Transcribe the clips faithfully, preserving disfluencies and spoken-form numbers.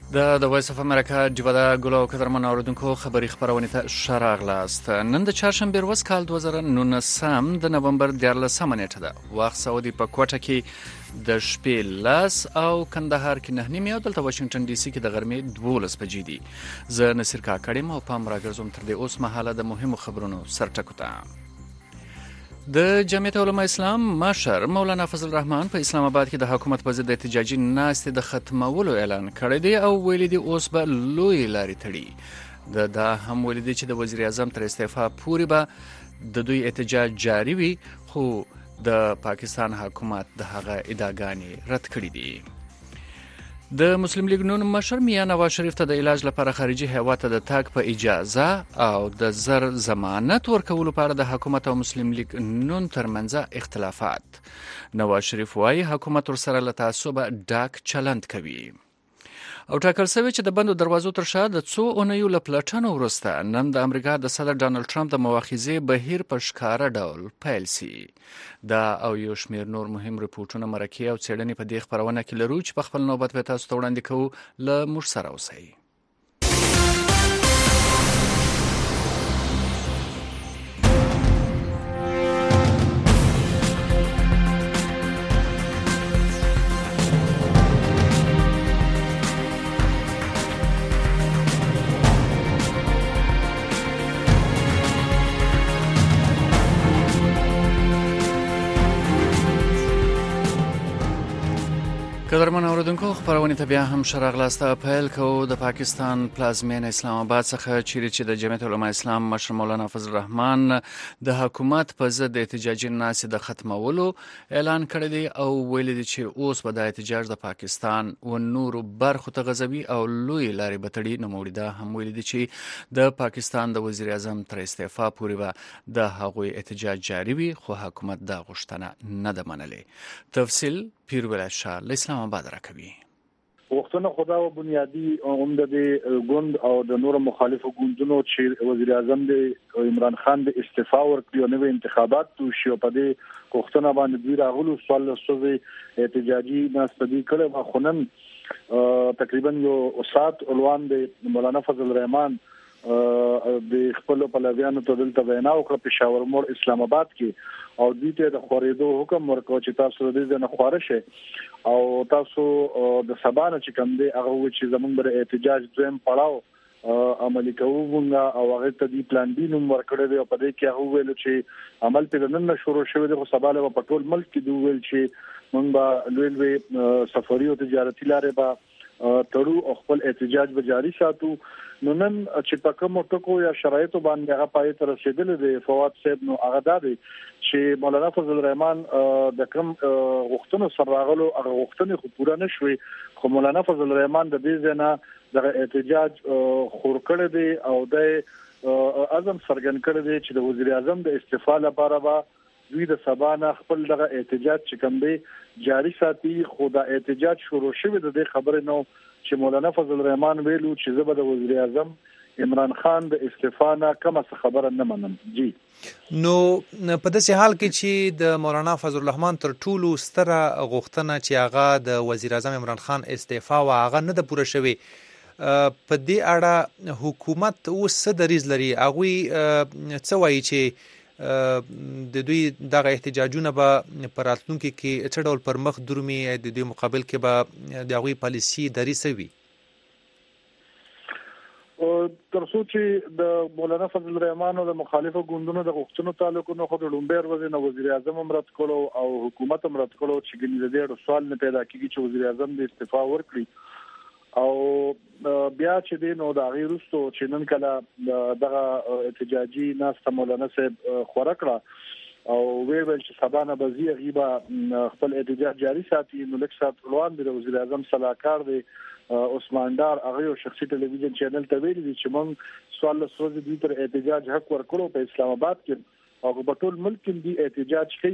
د د وایس اف امریکا ډیوه د ګلو قدرمن اوریدونکو خبري خبرونه ته شراغلاست. نن د چهارشنبه ورځ کال دوه زره و نولس د نومبر دیارلسمه نیټه ده. وخت سعودي په کوټه کې د شپې لاس او کندهار کې نه نیمه او دلته واشنگټن ډي سي کې د غرمې دولس بجې دي. زه نصیر کاکړم او پام راګرځوم تر دې اوس مهاله د مهمو خبرونو سرټکو ته. د جمعیت علماء اسلام مشر مولانا فضل الرحمن په اسلام آباد کې د حکومت په ضد احتجاجي ناستې د ختمولو اعلان کړی دی او ویلي دی اوس به لوی لارې تړي. د دا هم ویلي دی چې د وزیر اعظم تر استعفا پورې به د دوی احتجاج جاری وي، خو د پاکستان حکومت د هغه ادعاګانې رد کړې دي. د مسلم لیگ نون مشر میاں نواز شریف ته د علاج لپاره خارجي هیواد ته د تګ په اجازه او د زر ضمانت ورکولو لپاره د حکومت او مسلم لیگ نون ترمنځ اختلافات. نواز شریف وايي حکومت ورسره له تعصب ډاک چلند کوي او ټاکل شوی چې د بندو دروازو تر شا د څو اونیو له پلټنو وروسته نن د امریکا د صدر ډانلډ ټرمپ د مواخذې بهیر په ښکاره ډول پیل سي. دا او یو شمېر نور مهم رپورټونه مرکې او څېړنې په دې خپرونه کې لرو چې په خپل نوبت به تاسو ته وړاندې کوو. له موږ سره اوسئ. قدرمن اوریدونکو خبرونه ته بیا هم شراغلاسته پیل کوو. د پاکستان پلازمینه اسلام آباد څخه چیرې چې د جمعیت علماء اسلام مشر مولانا فضل الرحمن د حکومت په ضد احتجاجي ناستې د ختمولو اعلان کړی دی او ویلي دی چې اوس به د احتجاج د پاکستان و نورو برخو ته غځوي او لوی لارې به تړي. نوموړي دا هم ویلي دی چې د پاکستان د وزیر اعظم تر استعفا پورې به د هغوی احتجاج جاری وي، خو حکومت دا غوښتنه نه ده منلې. تفصیل پیرول شاه له اسلام آباد راکوي. وختونه خدا و بنیادی عمده د ګوند او د نور مخالفو ګوندونو چې وزیر اعظم د عمران خان د استعفا ورکړي او نوې انتخابات توشي په دې وختونه باندې دوی راغلو سوال سوي احتجاجي ناستدي کړي. خونن تقریبا یو سات عنوان د مولانا فضل الرحمن د خپل پلویانو ته دلته وینا وکړه پېښور موړ اسلام آباد کې او دوی ته د خورېدو حکم ورکړ چې تاسو دې نه خوارشه او تاسو د سبانه چې کوم دی هغه چې زمونږ بر احتجاج دویم پړاو عملي کوو او هغه ته دی پلان بي نوم ورکړی دی او په دې کې هغه ویل چې عمل په نن شروع شوی دی خو سباله په ټول ملک کې دوی ویل چې موږ به لوی لوی سفري او تجارتي لارې به تړو او خپل احتجاج به جاری ساتو. نو نن چې په کوم ټکو یا شرایطو باندې هغه پای ته رسیدل دي فواد صاحب نو هغه دا دی چې مولانا فضل الرحمن د کوم غوښتنو سره راغلو هغه غوښتنې خو پوره نشوي، خو مولانا فضل الرحمن د دې ځنه د احتجاج خور کړی دی او د اعظم سرګن کړی دی چې د وزیر اعظم د استعفا لپاره به دوی د سبانه خپل دغه احتجاج چې کوم دی جاری ساتي. خو دا احتجاج شروع شوی د دې خبرې نو چې مولانا فضل الرحمن ویلو چې زه به د وزیر اعظم عمران خان د استعفا نه کومه خبره نه منم. جی نو په داسې حال کې چې د مولانا فضل الرحمن تر ټولو ستره غوښتنه چې هغه د وزیر اعظم عمران خان استعفا او هغه نه د پوره شوی، په دې اړه حکومت اوس څه دریځ لري؟ هغوی څه وایي چې د دوی دغه احتجاجونه به په راتلونکي کې څه ډول پر مخ درومي، د دوی مقابل کې به د هغوی پالیسي دریځ وي؟ تر څو چې د مولانا فضل الرحمن او د مخالفو ګوندونو د غوښتنو تعلق نه خو د لومبیر وزیر وزیر اعظم هم رد کړو او حکومت هم رد کړو چې ګنې د دې سوال نه پیدا کیږي چې وزیر اعظم د استعفا ورکړي او بیا چې دین او د غیرستو چې نن کله دغه احتجاجي ناست مولانا صاحب خورا کړه او ویل چې سبانه بزی غیبه خپل احتجاج جاری ساتي. نو لکه سات روان دي وزیر اعظم صلاحکار دی عثمان دار هغه شخصي ټلویزیون چینل ته ویلي دي چې موږ سوال سوز دي تر احتجاج حق ورکړو په اسلام آباد کې او په ټول ملک کې دي احتجاج کوي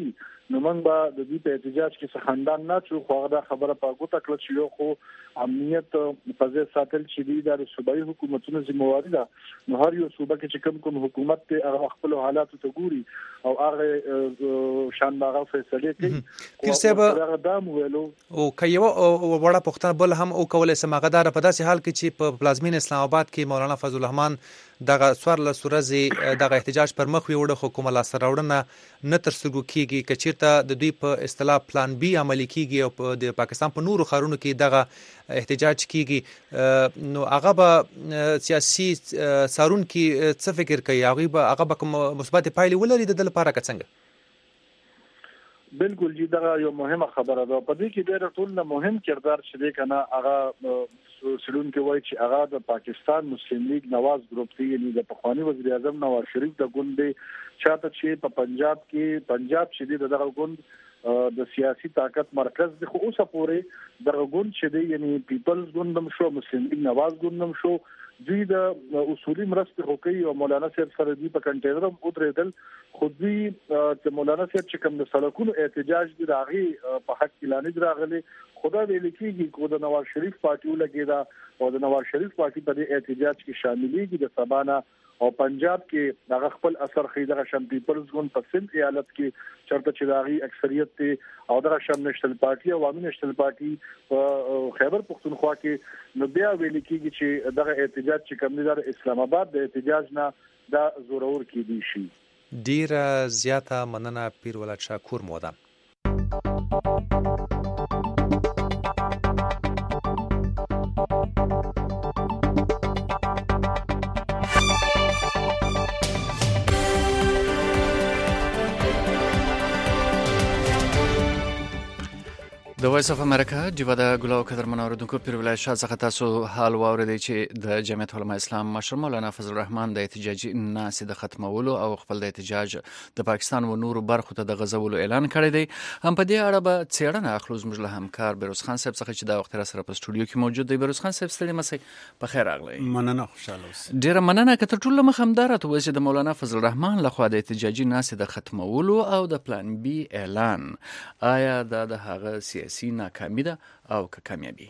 نو موږ به د دې په احتجاج کې څه خندان نه چو خو دا خبره په ګوته کړل چې یو خو امنیت په ځای ساتل چې دی د صوبایي حکومتونو ذمہواری ده. نو هر یو صوبه کې چې کوم کوم حکومت ته هغه خپل حالات ته ګوري او هغه شان باغ فیصله کوي. پیر صاحب هغه دام ویلو او کيو وړه پښتنه بل هم او کولای سماغدار په داسې حال کې چې په پلازمین اسلام آباد کې مولانا فضل الرحمن دغه سوار له سورزي دغه احتجاج پر مخ ویوړه حکومت لا سراوړنه نه تر څنګه کیږي کچیرته د دوی په اصطلاح پلان بي عملي کیږي او د پاکستان په نورو خارونو کې دغه احتجاج کیږي نو هغه به سیاسي سارون کې څه فکر کوي هغه به هغه به مثبت پایلې ولري د لپاره څنګه؟ بالکل جی دا یو مهمه خبره ده. په دې کې ډېر ټول نه مهم کردار چې دی کنه هغه سلون کې وایي چې هغه د پاکستان مسلم لیگ نواز ګروپ دی یعنی د پخوانی وزیر اعظم نواز شریف د ګوند دی چاته چې په پنجاب کې پنجاب شدید دغه ګوند د سیاسي طاقت مرکز دی. خو اوسه پورې دغه ګوند چې دی یعنی پیپلز ګوندم شو مسلم لیگ نواز ګوندم شو دوی د اصولي مرستې حقوقي او مولانا صاحب سره دی په کنټینرم ودرېدل. خو دوی چې مولانا صاحب چې کوم د سړکونو احتجاج دی راغي په حق اعلان راغلي خدا دې لیکيږي کو د نواز شریف پارټي ولګیدا او د نواز شریف پارټي په دې احتجاج کې شاملېږي د سبانا او پنجاب کې دغه خپل اثر خیدغه شم پیپلز ګوند په سند ایالت کې چرته چې داغي اکثریت ته او دغه شم نېشنل پارټي او عوامي نېشنل پارټي په خیبر پختونخوا کې نو بیا ویل کېږي چې دغه احتجاج چې کوم دی د اسلام آباد د احتجاج نه دا زورور کېدی شي. ډیر زیاته مننه پیر ولات شاه کور مودان. د وایس اف امریکا جبه د ګلو قدر منوردونکو پیر ولای شاه څخه تاسو حال واوریدئ چې د جمعیت علماء اسلام مشر مولانا فضل الرحمن د احتجاجي ناسې د ختمولو او خپل د احتجاج د پاکستان و نورو برخو ته د غزولو اعلان کړی دی. هم په دې اړه به څېړنه اخلو زموږ له همکار بیروز خان صاحب څخه چې دا وخت را سره په سټوډیو کې موجود دی. بیروز خان صاحب ستړي مسئ په خیر راغلی. مننه خوشاله اوسئ. ډیره مننه که تر ټولو مخ همدار ته وایي چې د مولانا فضل الرحمن لخوا د احتجاجي ناسې د ختمولو او د پلان بي اعلان آیا دا د هغه سیاسي ناکامي ده او که کامیابی؟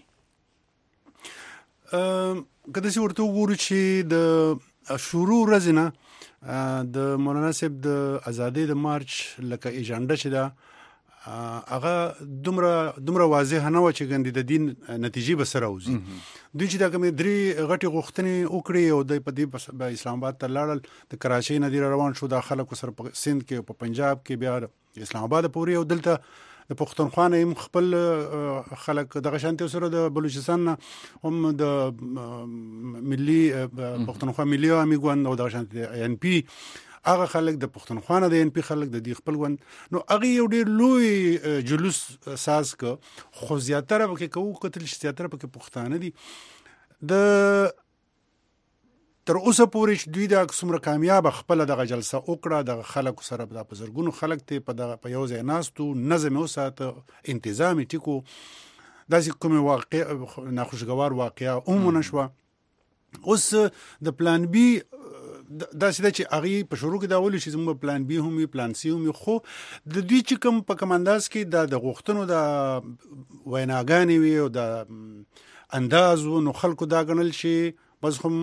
کله چې ورته وګورو چې د شروع ورځ نه د مولانا صاحب د ازادۍ د مارچ لکه ایجنډا چې دا هغه دومره دومره واضح نه و چې ګندې د دین نتیجې به سره وځي. دوی چې دا کوم درې غټي غوښتنې وکړي او د په دې اسلام آباد ته لاړل د کراچۍ نه دی روان شو د خلکو سره په سند کې په پنجاب کې بیا اسلام آباد پورې او دلته د پښتونخوا نه هم خپل خلک دغه شانتي سره د بلوچستان هم د ملي پښتونخوا ملي عوامي ګوند او دغه شانتي ان پی هغه خلک د پښتونخوا نه د ان پی خلک د دې خپل ګوند نو هغه یو ډېر لوی جلوس ساز ک خو زیاتره پکې کوو قتل زیاتره پکې پښتانه دي. د تر اوسه پورې چې دوی د څومره کامیاب خپل دغه جلسه وکړه د خلکو سره د بزرګونو خلک ته په دغه په یو ځای ناستو نظم او ساته انتظام ټیکو داسې کوم واقع ناخوشګوار واقعیا عموما شو. اوس د پلان بي داسې د چې هغه په شروع کې دا ولې چې زموږ پلان بي هم پلان سی هم خو د دوی چې کوم په کمانداز کې د غوښتنو د ویناګانې وي او د انداز نو خلکو دا غنل شي بس هم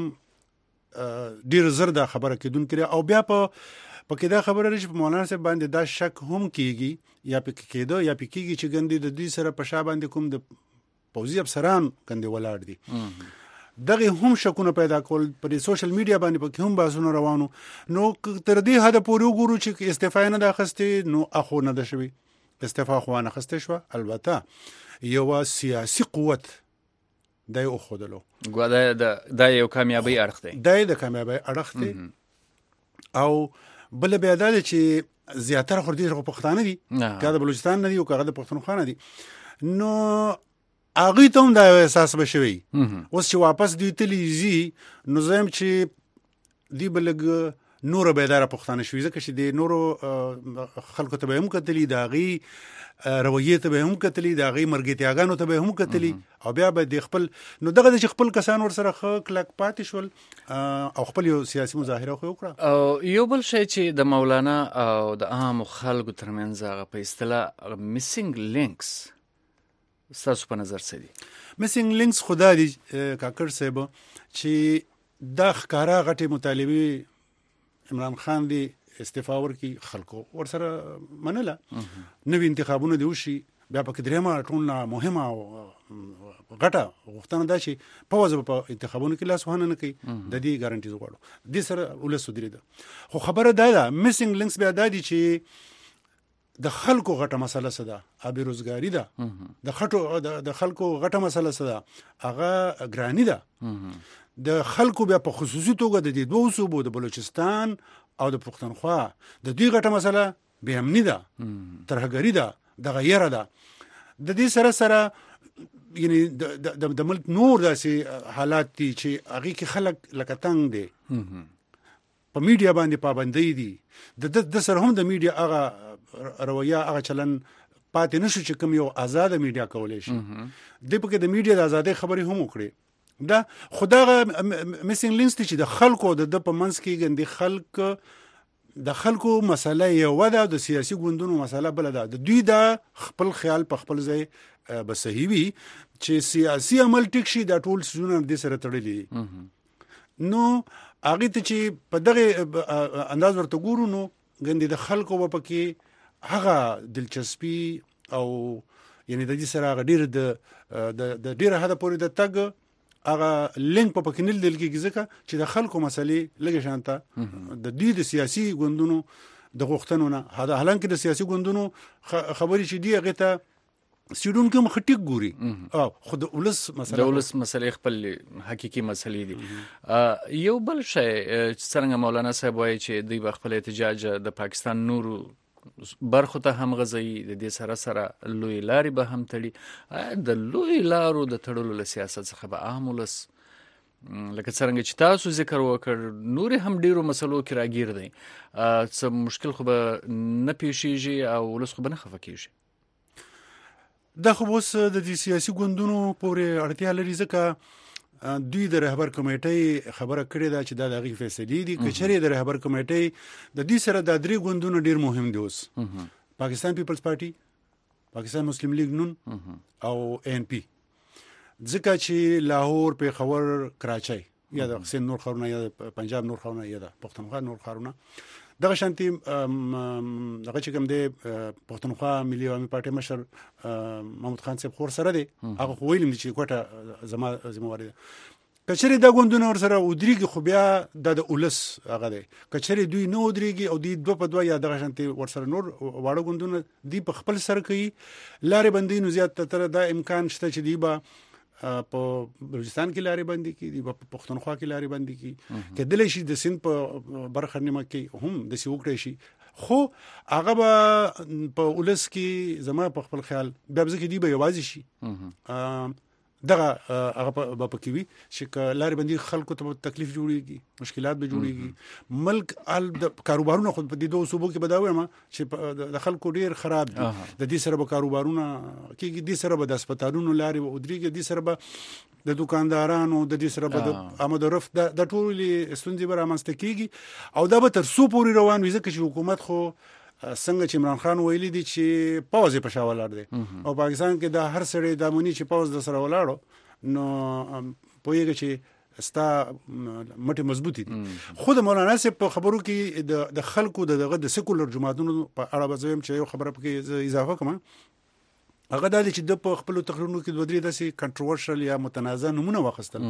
ډیر زر دا خبره کېدون کړي او بیا په پکې دا خبره لري چې مولانا صاحب باندې دا شک هم کیږي یا پکې کېدو یا پکې کېږي چې ګندې د دوی سره په شا باندې کوم د پوزي افسران ګندې ولاړ دي دغه هم شکونه پیدا کول پر سوشل میډیا باندې پکې هم باسونه روانو. نو تر دې حد پورې وګورو چې استعفا نه د اخستې نو اخو نه د شوی استعفا خو نه اخستې شو. البته یو سیاسي قوت دای او خودلو ګویا د د یو کامیابی اړخ دی دای د کامیابی اړخ دی او بل بیا دا چې زیاتره خور دي پښتانه دي کله د بلوچستان نه دي او کله د پښتونخوا نه دي نو هغه ته هم دا احساس بشوي. اوس چې واپس دوی تللی زی نو زم چې دی بلګ نور بیدار پښتانه شوي ځکه چې د نورو خلکو ته به هم کتلی دا غي رویه ته به هم کتلی دا غي مرګتیاګانو ته به هم کتلی او بیا به د خپل نو دغه د خپل کسان ور سره خ کلک پاتې شول او خپل یو سیاسي مظاهره خو وکړه. او یو بل شی چې د مولانا او د عام خلکو ترمنځ هغه په اصطلاح میسنګ لینکس ستاسو په نظر څه دي؟ میسنګ لینکس خدا دي کاکړ صاحب چې دا ښکارا غټي مطالبه عمران خان دی استعفا ورکی خلکو ورسره منله نوې انتخابونه دی وشي بیا په درېما ټولنه مهمه او غټه غوښتنه ده چې پوز په انتخابونو کې لاس وهنه نه کوي د دې ګارانټي غواړو د سره ولسو درې ده خو خبره ده ده میسنګ لینکس بیا ده دي چې د خلکو غټه مسله څه ده ابي روزګاری ده د خټو د خلکو غټه مسله څه ده هغه ګرانی ده د خلکو بیا په خصوصي توګه د دې دوه صوبو د بلوچستان او د پښتونخوا د دوی غټه مسله به امنی ده ترهګری ده د غیره ده د دې سره سره یعنی د د ملک نور داسې حالات دي چې هغه کې خلک لکه تنگ دي په میډیا باندې پابندۍ دي د د سره هم د میډیا هغه رویه هغه چلن پاتې نشو چې کوم یو آزاد میډیا کولای شي د پکې د میډیا د ازادۍ خبرې هم وکړي دا خدای میسنګ لینکس چې د خلکو د په منځ کې ګندې خلک د خلکو مسله یو ده د سیاسي ګوندونو مسله بل ده د دوی د خپل خیال په خپل ځای به صحیح وي چې سیاسي عمل ټیک شي د ټول سيزونه د سره تړلې نو هغه ته چې په دغه انداز ورته ګورو نو ګندې د خلکو په کې هغه دلچسپي او یعنی د دې سره ډیر د د ډیر هدا پورې د تګ هغه لینک په پکې نه لیدل کېږي ځکه چې د خلکو مسلې لږه شانته د دې د سیاسي ګوندونو د غوښتنو نه هدا حالانکه د سیاسي ګوندونو خبرې چې دی هغه ته سیډون کوم خټیک ګوري او خود ولس مسله د ولس مسلې خپل حقيقي مسلې دي. یو بل شی څنګه مولانا صاحب وایي چې دوی خپل احتجاج د پاکستان نورو برخو ته هم غزي د دې سره سره لوی لاري به هم تړي د لوی لارو د تړلو له سیاست څخه به عام ولس لکه څنګه چې تاسو ذکر وکړ نور هم ډیرو مسلو کې راګیر دي څه مشکل خو به نه پیښیږي او ولس خو به نه خفه کیږي دا خو اوس د دې سیاسي ګوندونو پورې اړتیا لري ځکه دوی د رهبر کمیټې خبره کړې ده چې دا د غي فیصلې دي کچري د رهبر کمیټې د دې سره د درې ګوندونو ډیر مهم دي اوس پاکستان پیپلز پارټي پاکستان مسلم لیگ نون او ان پی ځکه چې لاهور پیښور کراچۍ یا د حسین نور خارونه یا د پنجاب نور خارونه یا د پښتونخوا نور خارونه دغه شانتي دغه چې کوم دی پښتونخوا ملي عوامي پارټي مشر محمود خان صاحب خور سره دی هغه خو ویلم چې کوټه زما زمواري کچري دا ګوندونه ور سره ودرېږي خو بیا د اولس هغه دی کچري دوی نو ودرېږي او دوی دوه په دوه یا دغه شانتي ور سره نور واړه ګوندونه دی په خپل سر کوي لارې بندي نو زیات تر دا امکان شته چې دی با په بلوچستان کې لارې باندې کې دی په پښتونخوا کې لارې باندې کې کله شي د سند په برخه نیمه کې هم د سی وکړې شي خو هغه به په ولس کې زما په خپل خیال بیا ځکه دی به یوازې شي دغه هغه په پکې وي چې لارې باندې خلکو ته تکلیف جوړيږي مشکلات به جوړيږي ملک ال د کاروبارونو خو په دې دوه صوبو کې بداوي ما چې د خلکو ډیر خراب دي د دې سره به کاروبارونه کې دې سره به د هسپتالونو لارې او درېږي دې سره به د دکاندارانو د دې سره به د آمد رف د ټولې ستونزې به رامنځته کیږي او دا به تر څو پورې روان وي ځکه چې حکومت خو څنګه چې عمران خان ویلي دي چې پاوز په شاولار دي او پاکستان کې د هر سړی د امني چې پاوز د سره ولاړو نو پوهیږي چې ستا مټه مضبوطی دي خود مولانا صاحب په خبرو کې د خلکو دغه د سیکولر جماعتونو په اړه بزویم چې یو خبره پکې اضافه کوم هغه د چې د په خپل تقریرونو کې د ودرې داسې کنټروورشل یا متنازع نمونه واخستل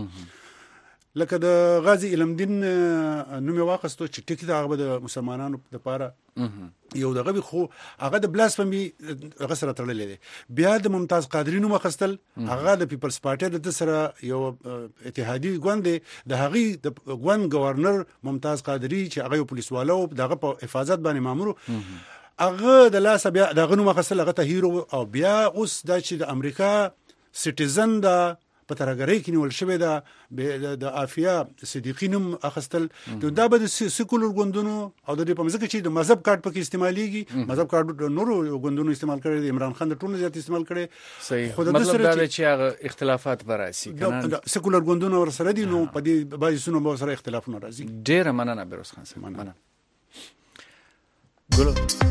لکه د غازی علم دین نوم واخستو چې ټکی دا هغه د مسلمانانو لپاره یو دغه خو هغه د بلاسفمی هغه سره تړلې دي بیا د ممتاز قادری نوم واخستل هغه د پیپلز پارټي د سره یو اتحادی ګوند د هغه د ګوند گورنر ممتاز قادری چې هغه پولیس والو دغه په حفاظت باندې مامور هغه د لاس بیا دغه نوم واخستل هغه ته هیرو او بیا اوس د چې د امریکا سټیزن دا په ترګری کې نیول شوی دا د عافیه صدیقینم اخستل دا به د سیکولر ګوندونو او د په مزګه چې د مذهب کارت پکې استعماليږي مذهب کارت نورو ګوندونو استعمال کړي د عمران خان د ټولو زیات استعمال کړي صحیح مطلب دا چې هغه اختلافات براسي کنه سیکولر ګوندونو ور سره دي نو په دې بای سونو به سره اختلافونه راځي ډیر مننه بیروز خان صاحب مننه ګلو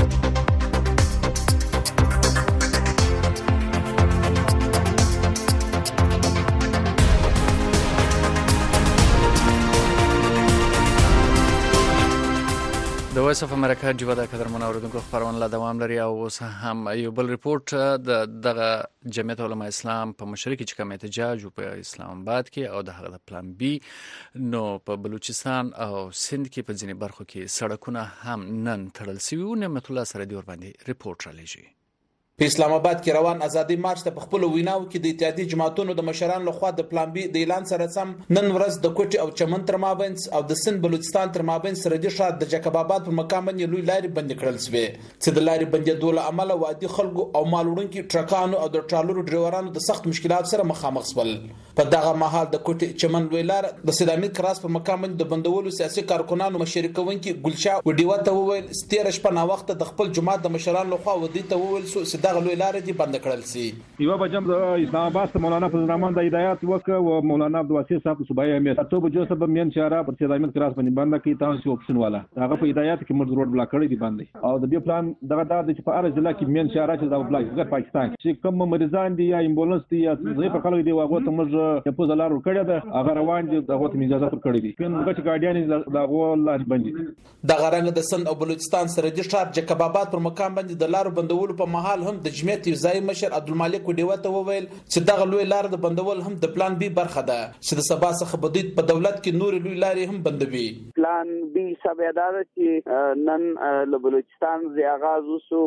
د وایس اف امریکا جوړه د قدرمن اوریدونکو خبرونه لا دوام لري او اوس هم یو بل ریپورت د دغه جمعیت علماء اسلام په مشرقي چې کوم احتجاج په اسلام آباد کې او د هغه د پلان بي نو په بلوچستان او سند کې په ځینې برخو کې سړکونه هم نن تړل شوي او نعمت الله سره دی ور باندې ریپورت را لېږي په اسلام آباد کې روان ازادي مارچ ته په خپل ویناو کې د اتحادیې جماعتونو د مشرانو لخوا د پلان بي د اعلان سره سم نن ورځ د کوټي او چمن تر مابینس او د سند بلوچستان تر مابینس سرحدي ښار د جکب آباد په مقام باندې لوی لارې بند کړل شوې چې د لارې بندېدو له امله وادي خلکو او مال وړونکو ټرکانو او د ټرالرو ډرایورانو د سخت مشکلات سره مخامخ شول په دغه مهال د کوټي چمن لوی لار د سیدامي کراس په مقام باندې د بندولو سیاسي کارکونانو مشرکونکو ګلشا وډیو ته وویل ستیر شپه نا وخت د خپل جماعت د مشرانو لخوا ودی ته وویل چې دغه لوی لار دی بند کړل سي یو بجم د اسلام آباد مولانا فضل الرحمن د هدایت وک او مولانا عبد الواسع صاحب صوبای امیر ته به جو سبب مین شارع پر سیدامي کراس باندې بند کی تاسو اپشن والا هغه په هدایت کې مرز روډ بلاک کړی دی باندې او د دې پلان دغه د چې په اړه ضلع کې مین شارع چې د بلاک د پاکستان چې کوم مریضان دي یا امبولانس دي یا زه په خلک دی واغه ته مرز په زلار کړی ده هغه روان دي دغه ته اجازه پر کړی دي کله چې ګاډیان د غول باندې د غرنګ د سند او بلوچستان سرحدي ښار جکب آباد پر مقام باندې د لارو بندولو په محل هم د جمعیت ځای مشر عبدالمالک وډیو ته وویل چې دغه لوی لار د بندول هم د پلان بي برخه ده چې د سبا څخه بدید په دولت کې نور لوی لارې هم بندوي پلان بي سبیدار چې نن له بلوچستان زی آغاز وسو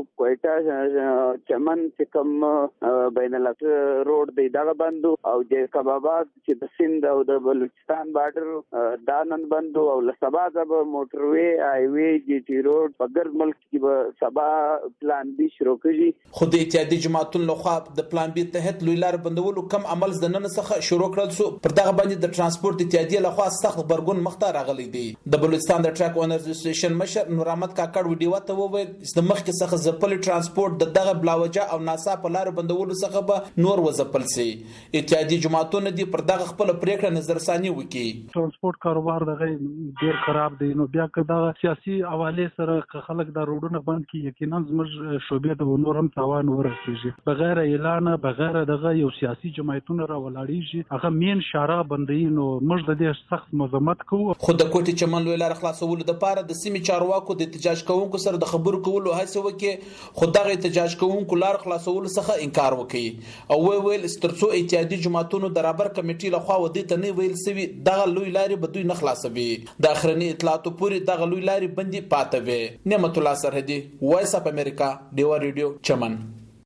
کوټه چمن چې کوم بین الاقوامی روډ دی دغه بندو او جکب آباد چې د سند او د بلوچستان بارډر دانن بندو او له سبا د موټر وی ای وی جی ټي روډ په ګرد ملک کې به سبا پلان بي شروع کړي خو د اتحادیې جماعتونو لخوا د پلان بي تحت لوی لار بندولو کم عمل د نن څخه شروع کړل سو پر دغه باندې د ترانسپورت اتحادیې لخوا سخت برګون مخته راغلي دي د بلوچستان د ټرک اونرز اسوسییشن مشر نور احمد کاکړ وډیو ته وویل چې د مخکې څخه ځپل ترانسپورت د دغه بلاوجه او ناصاف لار بندولو څخه به نور وځپل سي اتحادیې جماعتونو دي پر دغه خپل پریکړه نظرثاني وکړي ترانسپورت کاروبار دغه ډیر خراب دی نو بیا که دا سیاسي حواله سره خلک د روډونو بند کی یقینا زموږ شوبې د نور هم تاوان ورسیږي بغیر اعلان بغیر دغه یو سیاسي جماعتونو را ولاړیږي هغه مین شارع بندي نو موږ د دې سخت مذمت کوو خو د کوټي چمن لوی لار خلاصولو د پاره د سیمې چارواکو د احتجاج کوونکو سره د خبرو کولو هڅه وکړي خو دغه احتجاج کوونکو لار خلاصولو څخه انکار وکړي او وی ویل سترڅو اتحادیې جماعتونو د رابر کمیټې لخوا ودی ته نه ویل سوي دغه لوی لارې به دوی نه خلاصوي د اخرنی اطلاعاتو پورې دغه لوی لارې بندي پاتې وي نعمت الله سرحدي وایس اف امریکا دیوا ریډیو چمن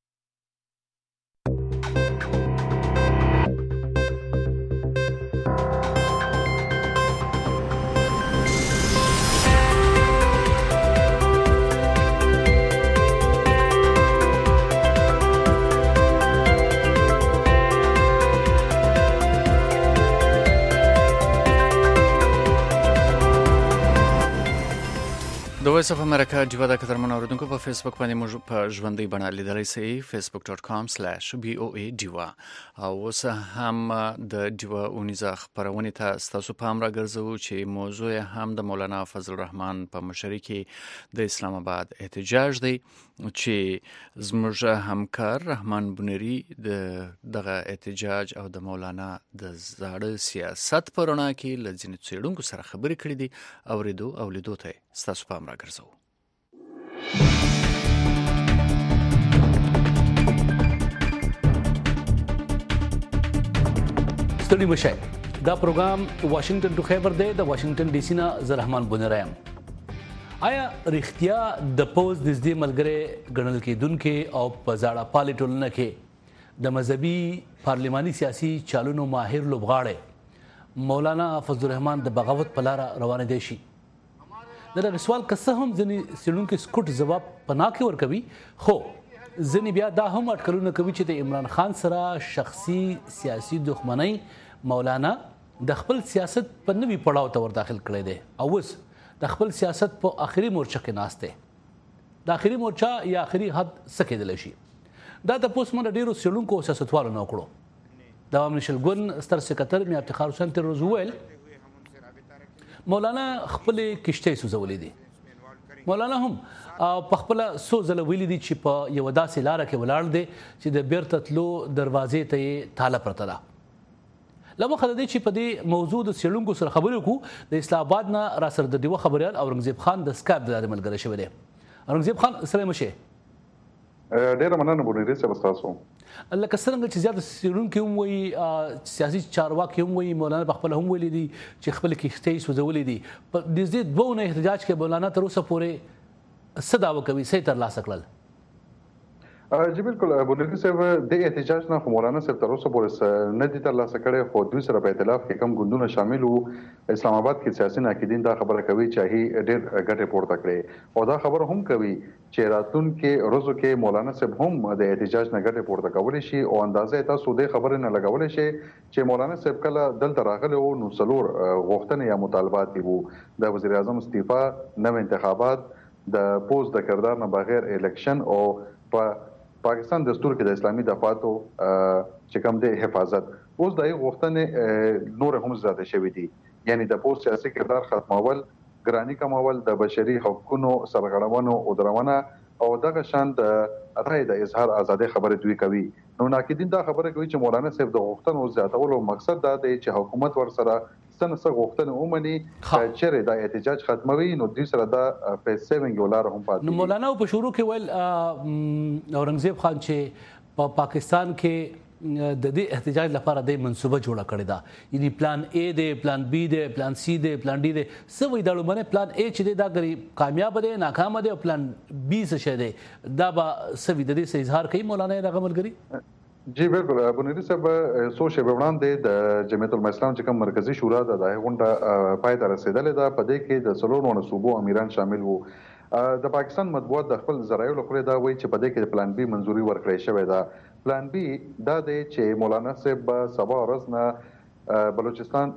د وایس اف امریکا جوړه د قدرمن اوریدونکو په فیسبوک باندې موږ په ژوندۍ بڼه لیدلای شئ facebook dot com slash b o a diva او اوس هم د دیوا اونیزه خبرونه ته ستاسو پام راګرځو چې موضوع هم د مولانا فضل الرحمن په مشرۍ د اسلام آباد احتجاج دی چې زموږ همکار رحمان بنيري د دغه احتجاج او د مولانا د زاړه سیاست پرونه کې لږ څېړونکو سره خبرې کړې دي اوریدو او لیدو ته ستاسو پام راګرځو ستړي مشه دا پروګرام واشنگټن ټو خیبر دی د واشنگټن ډي سي نه زه رحمان بنيري آیا رښتیا د پوز د دې ملګری ګڼل کېدونکو او په ځاړه پالي ټولنه کې د مذهبي پارلماني سیاسي چالونو ماهر لوبغاړي مولانا فضل الرحمن د بغاوت په لار روان دي شي دا سوال که څه هم ځینې څېړونکي سکوت ځواب پناه کې ورکوي خو ځنې بیا دا هم اټکلونه کوي چې د عمران خان سره شخصي سیاسي دښمنۍ مولانا د خپل سیاست په نوي پړاو ته ور داخل کړی دی او اوس د خپل سیاست په آخري مورچه کې ناست دی. د آخري مورچه یا آخري حد څه کېدلی شي؟ دا تپوس موږ ډېرو څېړونکو او سیاستوالو نه وکړو. د عوام نشل ګوند ستر سکرټر میا افتخار حسین تیروز وویل مولانا خپلې کشتۍ سوځولې دي. مولانا هم په خپله څو ځله ویلي دي چې په یوه داسې لاره کې ولاړ دی چې د بیرته تلو دروازې ته یې تاله پرته ده. له مخه د دې چې په دې موضوع د څېړونکو سره خبرې وکړو د اسلام آباد نه راسره د ډیوه خبریال اورنګزیب خان د سکایپ د لارې ملګری شوی دی. اورنګزیب خان سلام شه. ډېره مننه بونیری صاحب تاسو. لکه څنګه چې زیات څېړونکي هم وایي سیاسي چارواکي هم وایي مولانا پخپله هم ویلي دي چې خپلې کښتۍ سوځولې دي. په نږدې دوو نه احتجاج کې مولانا تر اوسه پورې څه دعوه کوي څه یې ترلاسه کړل؟ جی بالکل بونیری صاحب د احتجاج نه خو مولانا صاحب تر اوسه پورې نه دي ترلاسه کړی خو دوی سره په ائتلاف کې کم ګوندونه شامل وو. اسلام آباد کې سیاسي ناقدین دا خبره کوي چې هغې ډېر ګټې پورته کړې او دا خبره هم کوي چې راتلونکي ورځو کې مولانا صاحب هم د احتجاج نه ګټې پورته کولی شي او اندازه یې تاسو دې خبرې نه لګولی شئ چې مولانا صاحب کله دلته راغلی وو نو څلور غوښتنې یا مطالبات یې وو د وزیر اعظم استعفا، نوي انتخابات، د پوسټ د کردار نه بغیر الیکشن او په پاکستان دستور کې د اسلامي دفاتو چې کوم د حفاظت. اوس د غوښتنې نور هم زیاته شوې دي یعنی د پوسټ سیاسي کردار ختمول، ګرانی کمول، د بشري حقوقو سرغړونو او درونه او دغه شان د رای د اظهار ازادي خبرې دوی کوي. نو ناقدین دا خبره کوي چې مولانا صاحب د غوښتنو زیاتولو مقصد دا دی چې حکومت ورسره څنګه څه غوښتنه ومني چې دا احتجاج ختموي نو دوی سره دا پیسې ونګولار هم پاتې. نو مولانا په شروع کې ویل اورنګزیب خان چې په پاکستان کې د دې احتجاج لپاره د منصوبه جوړه کړې ده یعنی پلان ا دی، پلان بی دی، پلان سی دی، پلان ډي دی. څه وایي دا لومړنی پلان ا چې دی دا ګري کامیاب دی ناکام دی او پلان بی څه شی دی دا به څه وي د دې څه اظهار کوي مولانا دغه ملګري؟ جی بالکل بونیری صاحب څو شیبې وړاندې د جمعیت العلماء اسلام چې کوم مرکزی شورا ده د غونډه پای ته رسېدلې ده په دې کې د څلورو صوبو امیران شامل وو. د پاکستان مطبوعات د خپل ذرایعو له خولې دا وایي چې په دې کې د پلان بی منظوري ورکړې شوې ده. پلان بی دا دی چې مولانا صاحب سبا ورځ نه بلوچستان،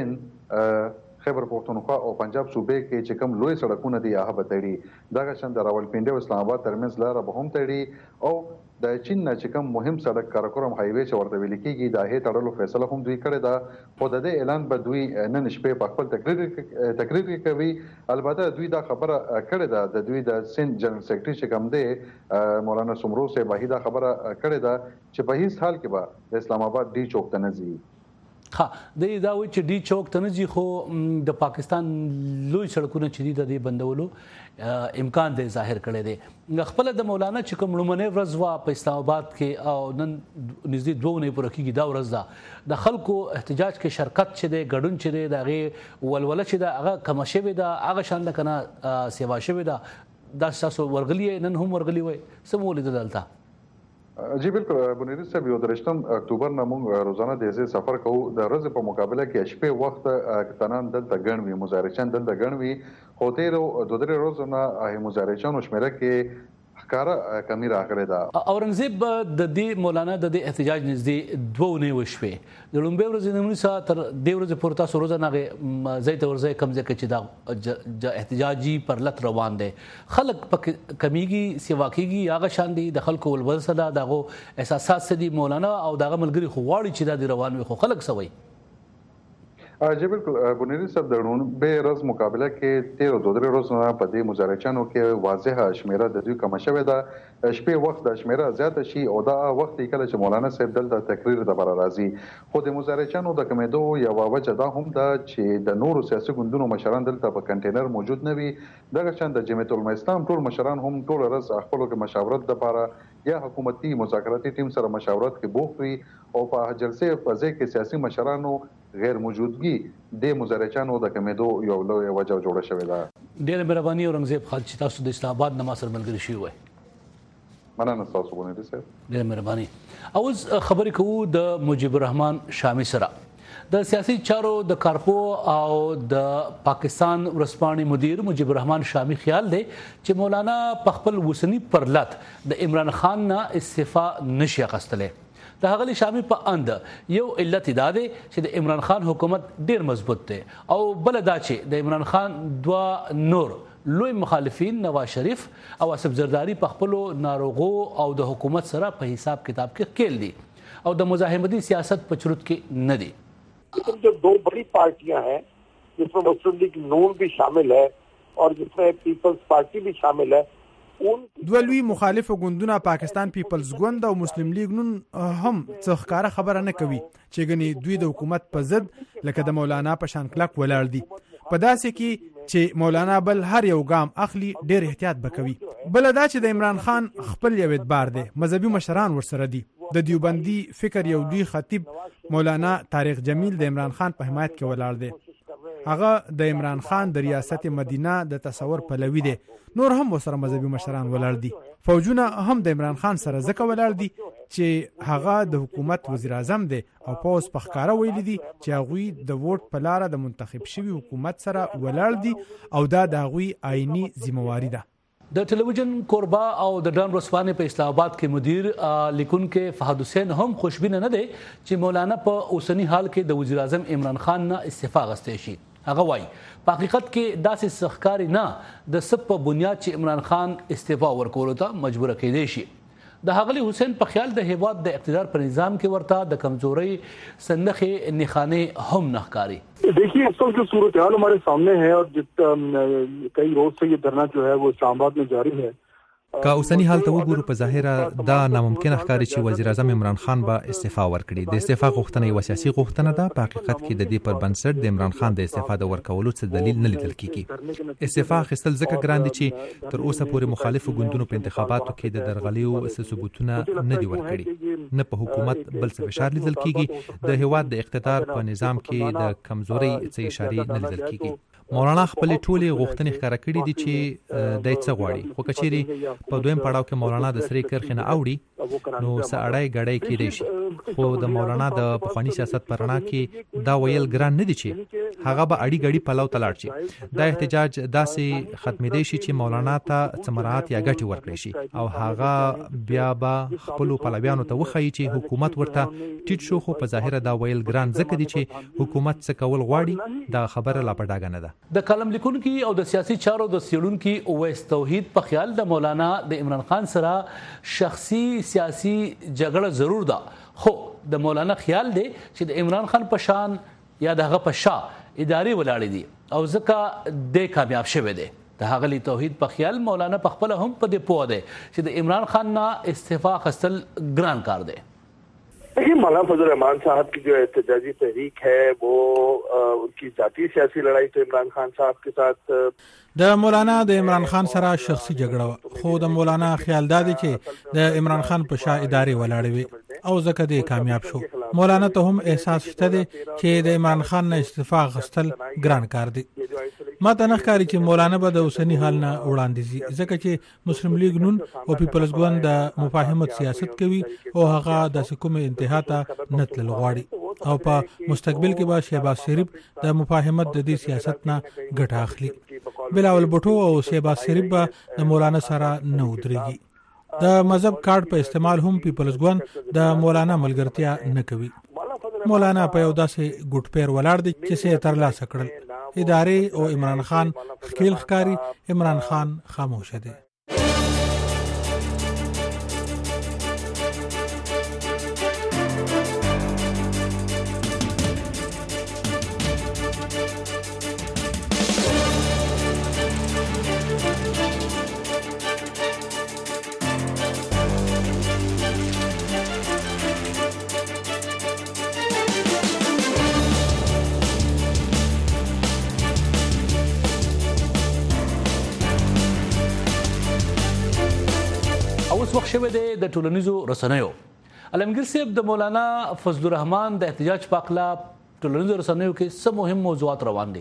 سند، خیبر پختونخوا او پنجاب صوبې کې چې کوم لوی سړکونه دي هغه به تړي. دغه شان د راولپنډي او اسلام آباد ترمنځ لاره به هم تړي او د چین نه چې کوم مهم سړک کاراکورم هایوي چې ورته ویل کېږي د هغې تړلو فیصله هم دوی کړې ده خو د دې اعلان به دوی نن شپې په خپل تقریر تقریر کې کوي. البته دوی دا خبره کړې ده د دوی د سند جنرال سیکرټري چې کوم دی مولانا سمرو صاحب دا خبره کړې ده چې په هیڅ حال کې به د اسلام آباد ډي چوک ته نه ځي. ها د دا وی چې ډي چوک ته نه ځي خو د پاکستان لوی سړکونه چې دي د دې بندولو امکان دی ظاهر کړی دی. خپل د مولانا چې کوم لومړنۍ ورځ وه په اسلام آباد کې او نن نږدې دوه اونۍ پوره کېږي دا ورځ ده د خلکو احتجاج کې شرکت چې دی ګډون چې دی د هغې ولوله چې ده هغه کمه شوې ده هغه شان ده که نه سیوا شوې ده. دا ستاسو ورغلي نن هم ورغلي وی څه مو ولیدل دلته؟ جی بالکل بونیری صاحب یو درشتم اکتوبر نه موږ روزانه د ځای سفر کوو د ورځې په مقابله کې شپې وخت تنان دلته ګڼ وي مظاهرچیان دلته ګڼ وي خو تېرو دوه درې ورځو نه مظاهرچیانو شمېره کې ښکاره کمی راغلی ده. اورنګزیب د دې مولانا د دې احتجاج نږدې دوه اونۍ وشوې د لومړۍ ورځې نه ونیسه تر دې ورځې پورې تاسو روزانه هغې ځای ته ورځئ کوم ځای کې چې دا احتجاجي پر لت روان دی خلک پکې کمیږي سیوا کېږي هغه شان دي د خلکو ولول څه ده د هغو احساسات څه دي مولانا او د هغه ملګري خو غواړي چې دا دې روان وي خو خلک څه وایي؟ جی بالکل بونیری صاحب د لومړۍ ورځ مقابله کې تېرو دوه درې ورځو نه په دې مظاهرچیانو کې واضحه شمېره د دوی کمه شوې ده. شپې وخت د شمېره زیاته شي او دا وخت دی کله چې مولانا صاحب دلته تقریر دپاره راځي خو د مظاهرچیانو د کمېدو یوه وجه دا هم ده چې د نورو سیاسي ګوندونو مشران دلته په کنټینر موجود نه وي. دغه شان د جمعیت العلماء اسلام ټول مشران هم ټوله ورځ خپلو کې مشاورت دپاره یا حکومتي مذاکراتي ټیم سره مشاورت کې بوخت وي او په جلسې په ځای کې سیاسي مشرانو غیر موجودګي د مظاهرچیانو د کمېدو یو لویه وجه جوړه شوې ده. ډېره مهرباني اورنګزیب خان چې تاسو د اسلام آباد نه ما سره ملګري شوي وئ. مننه ستاسو بونیری صاحب. ډېره مهرباني. اوس خبرې کوو د مجيب الرحمن شامي سره. د سیاسي چارو د کارپو او د پاکستان ورسپانې مدیر مجيب الرحمن شامي خیال دی چې مولانا په خپل وسنی پرلط د عمران خان نه استعفا نشي اخیستلی. د هغه شامي په اند یو علت دا دی چې د عمران خان حکومت ډیر مضبوط دی او بل دا چې د عمران خان دوا نور لوی مخالفین نواز شریف او اسف زرداری په خپل ناروغو او د حکومت سره په حساب کتاب کې کېل دي او د مزاحمتي سیاست په چرت کې نه دي. जो दो बड़ी पार्टियां हैं जिसमें मुस्लिम लीग नून भी शामिल है और जिसमें पीपल्स पार्टी भी शामिल है دوه لوی مخالف ګوندونه پاکستان پیپلز ګوند او مسلم لیگ نون هم څه ښکاره خبره نه کوي چې ګني دوی د حکومت په ضد لکه د مولانا په شان کلک ولاړ دي. په داسې کې چې مولانا بل هر یو ګام اخلي ډیر احتیاط وکوي. بل دا چې د عمران خان خپل یو اعتبار دی مذهبي مشران ورسره دي. د دیوبندي فکر یو دوی خطیب مولانا طارق جمیل د عمران خان په حمایت کې ولاړ دی. هغه د عمران خان د ریاست مدینه د تصور پلوی دی. نور هم وسره مذهبي مشران ولاړ دي. فوجونه هم د عمران خان سره ځکه ولاړ دي چې هغه د حکومت وزیر اعظم دی او پوز په ښکارا ویل دي چې هغه د ووټ په لار د منتخب شوی حکومت سره ولاړ دي او دا د هغه آئینی ذمہواری ده. د ټلویزیون کوربا او د ډان ورسپانې په اسلام آباد کې مدیر لیکونکو فهد حسین هم خوشبینه نه دی چې مولانا په اوسنی حال کې د وزیر اعظم عمران خان نه استعفا غوښتي شي. هغه وایي په حقیقت کې داسې سخکاري نه د سب په بنیاد چې عمران خان استعفا ورکولو ته مجبور کېدی شي. د هغلی حسین په خیال د هیواد د اقتدار په نظام کې ورته د کمزوري سنخې نخانه هم نخکاری. देखिए इस वक्त जो सूरत हाल हमारे सामने है और जित कई रोज से ये धरना जो है वो इस्लामाबाद में जारी है. که اوسنی حال ته وګورو په ظاهره دا ناممکن ښکاري چې وزیر اعظم عمران خان به استعفا ورکړي. د استعفا غوښتنه یو سیاسي غوښتنه ده. په حقیقت کې د دې پر بنسټ د عمران خان د استعفا د ورکولو څه دلیل نه لیدل کیږي. استعفا اخیستل ځکه ګران دي چې تر اوسه پورې مخالفو ګوندونو په انتخاباتو کې د درغلیو ثبوتونه نه دي ورکړي. نه په حکومت بل څه فشار لیدل کیږي. د هیواد د اقتدار په نظام کې د کمزوري څه اشاره نه لیدل کیږي. مولانا خپل ټولې غوښتنې ښکاره کړې دي چې دای څه غواړي. خو کچېری په دویم پړاو کې مولانا د سری کرخې نه اوړي نو سړای غړای کېدی شي. خو د مولانا د پخوانی سیاست پرنا کې دا ویل ګران نه دي چې هغه به اړي غړي پلاو تلاړ شي. دا احتجاج داسې ختمېدی شي چې مولانا ته ثمرات یا ګټي ورکړي شي او هغه بیا به خپل پلویانو ته وخی چې حکومت ورته ټیټ شو. خو په ظاهر دا ویل ګران ځکه دي چې حکومت څه کول غواړي دا خبره لا پډاګه نه ده. د کلم لیکونکي او د سیاسي چارو د سیړونکي اویس توحید په خیال د مولانا د عمران خان سره شخصي سیاسي جګړه ضرور ده. خو د مولانا خیال دی چې د عمران خان په شان یا دغه په شا اداري ولاړې دي او ځکه د کامیاب شوه دی. د هغلی توحید په خیال مولانا په خپل هم په دې پوه دی چې د عمران خان نه استعفا خستل ګران کار دی. देखिए मौलाना फजल रहमान साहब की जो एहतजाजी तहरीक है वो उनकी जाती सियासी लड़ाई तो इमरान खान साहब के साथ د مولانا د عمران خان سره شخصي جګړه خو د مولانا خیال دا دی چې د عمران خان په شا اداري ولاړې وي او ځکه دې کامیاب شو. مولانا ته هم احساس شته دی چې د عمران خان نه استعفا غوښتل ګران کار دی. ما ته نه ښکاري چې مولانا به د اوسنی حال نه وړاندې شي ځکه چې مسلم لیگ نون او پیپلز ګوند د مفاهمت سیاست کوي او هغه د حکومت انتها ته نه تلل غواړي او په مستقبل کې به شهباز شریف د مفاهمت د دې سیاست نه ګټه اخلي. بلاول بوټو او شهباز شریف به د مولانا سره نه ودرېږي. د مذهب کارت په استعمال هم پیپلز ګوند د مولانا ملګرتیا نه کوي. مولانا په یو داسې ګوټ پیر ولاړ دی چې څه ترلاسه کړل. ادارې او عمران خان خکیل ښکاری. عمران خان خاموش دی. اوس وخت شوه د ټولنیزو رسنیو. علمگیر صاحب د مولانا فضل الرحمن د احتجاج په اړه ټولنیزو رسنیو کې څه مهم موضوعات روان دي؟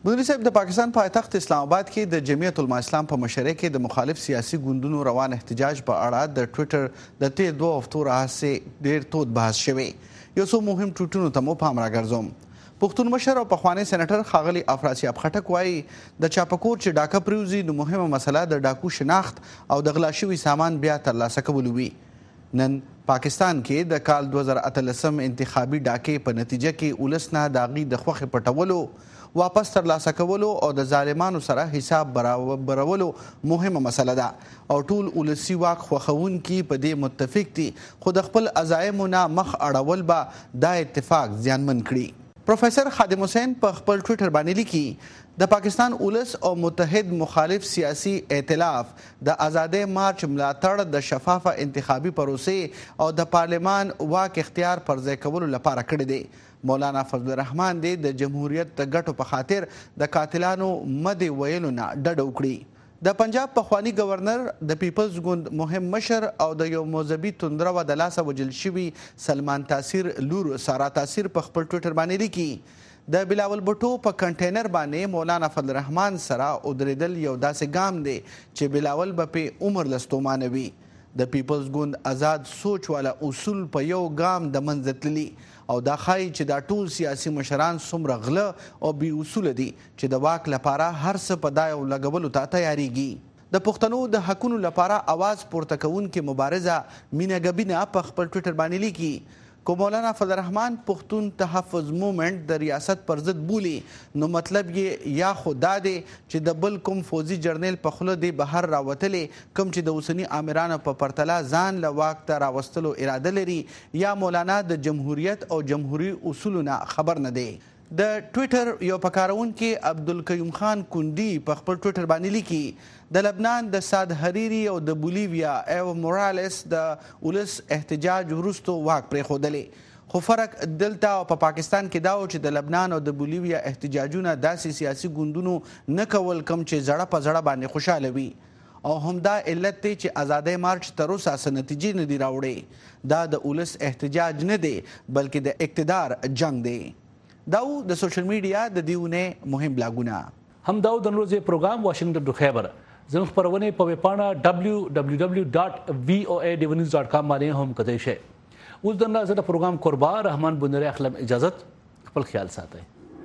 بدونی صاحب د پاکستان پایتخت اسلام آباد کې د جمعیت علما اسلام په مشرۍ کې د مخالف سیاسي ګوندونو روان احتجاج په اړه د ټویټر د تیر دوه هفتو راهیسې ډېر تود بحث شوی. یو څو مهم ټویټونو ته مو پام راګرځوم. پښتون مشر او پخوانی سېنیټر ښاغلي افراسیاب خټک وایي د چاپکور چې ډاکه پریوزي نو مهمه مسله د ډاکو شناخت او د غلا شوي سامان بیا ترلاسه کول وي. نن پاکستان کې د کال دوه زره اتلسم انتخابي ډاکې په نتیجه کې ولس نه د هغې د خوښې پټولو، واپس ترلاسه کولو او د ظالمانو سره حساب برابرولو مهمه مسله ده او ټول ولسي واک خوښونکي په دې متفق دي، خو د خپل عزایمو نه مخ اړول به دا اتفاق زیانمن کړي. پروفیسر خادم حسین په خپل ټویټر باندې لیکي د پاکستان ولس او متحد مخالف سیاسي ائتلاف د آزادۍ مارچ ملاتړ د شفافه انتخابي پروسې او د پارلمان واک اختیار پر ځای کولو لپاره کړی دی. مولانا فضل الرحمن دی د جمهوریت د ګټو په خاطر د قاتلانو مدې ویلو نه ډډه وکړي. د پنجاب پخوانی گورنر د پیپلز ګوند مهم مشر او د یو مذهبي توندرو د لاسه وجل شوي سلمان تاثیر لور سارا تاثیر په خپل ټویټر باندې لیکي د بلاول بوټو په کنټینر باندې مولانا فضل الرحمن سره ودرېدل یو داسې ګام دی چې بلاول به په عمر لستومانه وي. د پیپلز ګوند آزاد سوچ والا اصول په یو ګام د منځ تللي او دا ښایي چې دا ټول سیاسي مشران څومره غله او بې اصوله دي چې د واک لپاره هر څه په دا یو لګولو ته تیاریږي. د پښتنو د حقونو لپاره اواز پورته کوونکې مبارزه مینه ګبینه په خپل ټویټر باندې لیکي کو مولانا فضل الرحمن پښتون تحفظ مومنټ د ریاست پر ضد بولي نو مطلب یې یا خو دا دی چې د بل کوم فوزي جرنیل په خوله دی بهر راوتلې کوم چې د اوسني آمرانو په پرتله ځان له واک ته راوستلو اراده لري، یا مولانا د جمهوریت او جمهوري اصولو نه خبر نه دی. د ټویټر یو پکارونکي عبدالقیوم خان کندي په خپل ټویټر باندې لیکي د لبنان د سعد حریري او د بولیویا ایو مورالس د ولس احتجاج وروستو واک پرېښودلی، خو فرق دلته او په پاکستان کې دا و چې د لبنان او د بولیویا احتجاجونه داسې سیاسي ګوندونو نه کول کوم چې زړه په زړه باندې خوشحاله وي، او همدا علت دی چې آزادۍ مارچ تر اوسه څه نتیجې نه دي راوړې. دا د ولس احتجاج نه دی بلکې د اقتدار جنگ دی. داو د سوشل میډیا د دیونه مهم بلاګونه هم داو د نورځي پروګرام واشنگټن ټو خیبر زموږ خبرونه په ویبپاڼه دبليو دبليو دبليو ډاټ وي او اي ډیونیوز ډاټ کام باندې هم کتئ شئ. اوس د نازه پروګرام قربا رحمان بنری اخلم اجازت، خپل خیال ساتئ.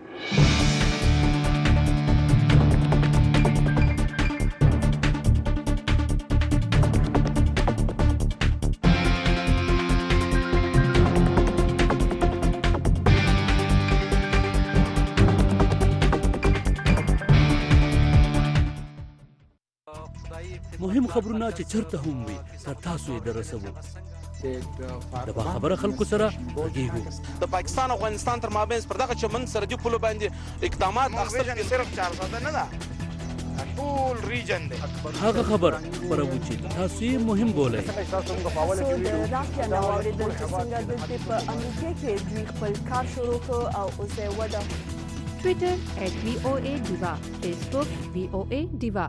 مهم خبرونه چې چرته هم وي تر تاسو یې درسوو. د باخبره خلکو سره غږیږو. د پاکستان او افغانستان تر مابین پر دغه چمن سرحدي پولو باندې اقدامات اخیستل صرف چار ساده نه ده، ټول ریجن دی. هغه خبر خبرو چې تاسو یې مهم بولئ. تاسو د راشیا نو اوریدل چې څنګه د په امریکا کې دوی خپل کار شروع کړ او اوس یې وده. ټویټر ایٹ وی او اے ډیوا، فیسبوک وی او اے ډیوا.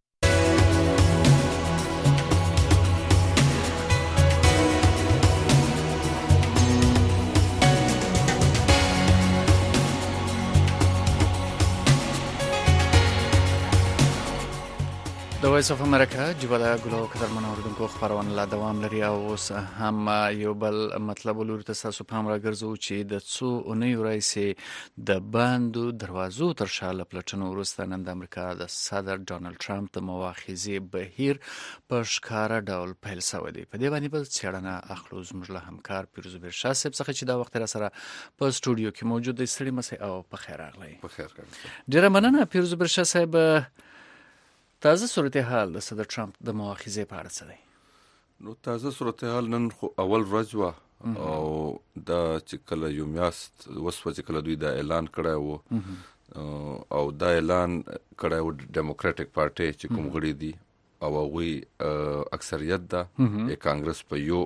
د وایس اف امریکا جوړه ګلو قدرمن اوردونکو خبرونه لا دوام لري او اوس هم یو بل مطلب ولور تاسو پام راګرځو چې د څو اونیو رئیس د باندو دروازو تر شاله پلټنو وروسته نن د امریکا د صدر ډونالد ټرمپ د مواخذې بهیر په ښکارا ډول پیل شوی دی. په دې باندې بل څېړنه اخلو زموږ له همکار پیروز برشا صاحب څخه چې دا وخت را سره په سټوډیو کې موجود دی. ستړي مسئ او په خیر راغلی. په خیر راغلی. ډیره مننه پیروز برشا صاحب. تازه صورتحال د صدر ټرمپ د مواخذې په اړه څه دی؟ نو تازه صورتحال نن خو اول ورځ وه او دا چې کله یو میاشت وسوه چې کله دوی دا اعلان کړی و او دا اعلان کړی و ډیموکراټک پارټي چې کوم غړي دي او هغوی اکثریت ده د کانګرس په یو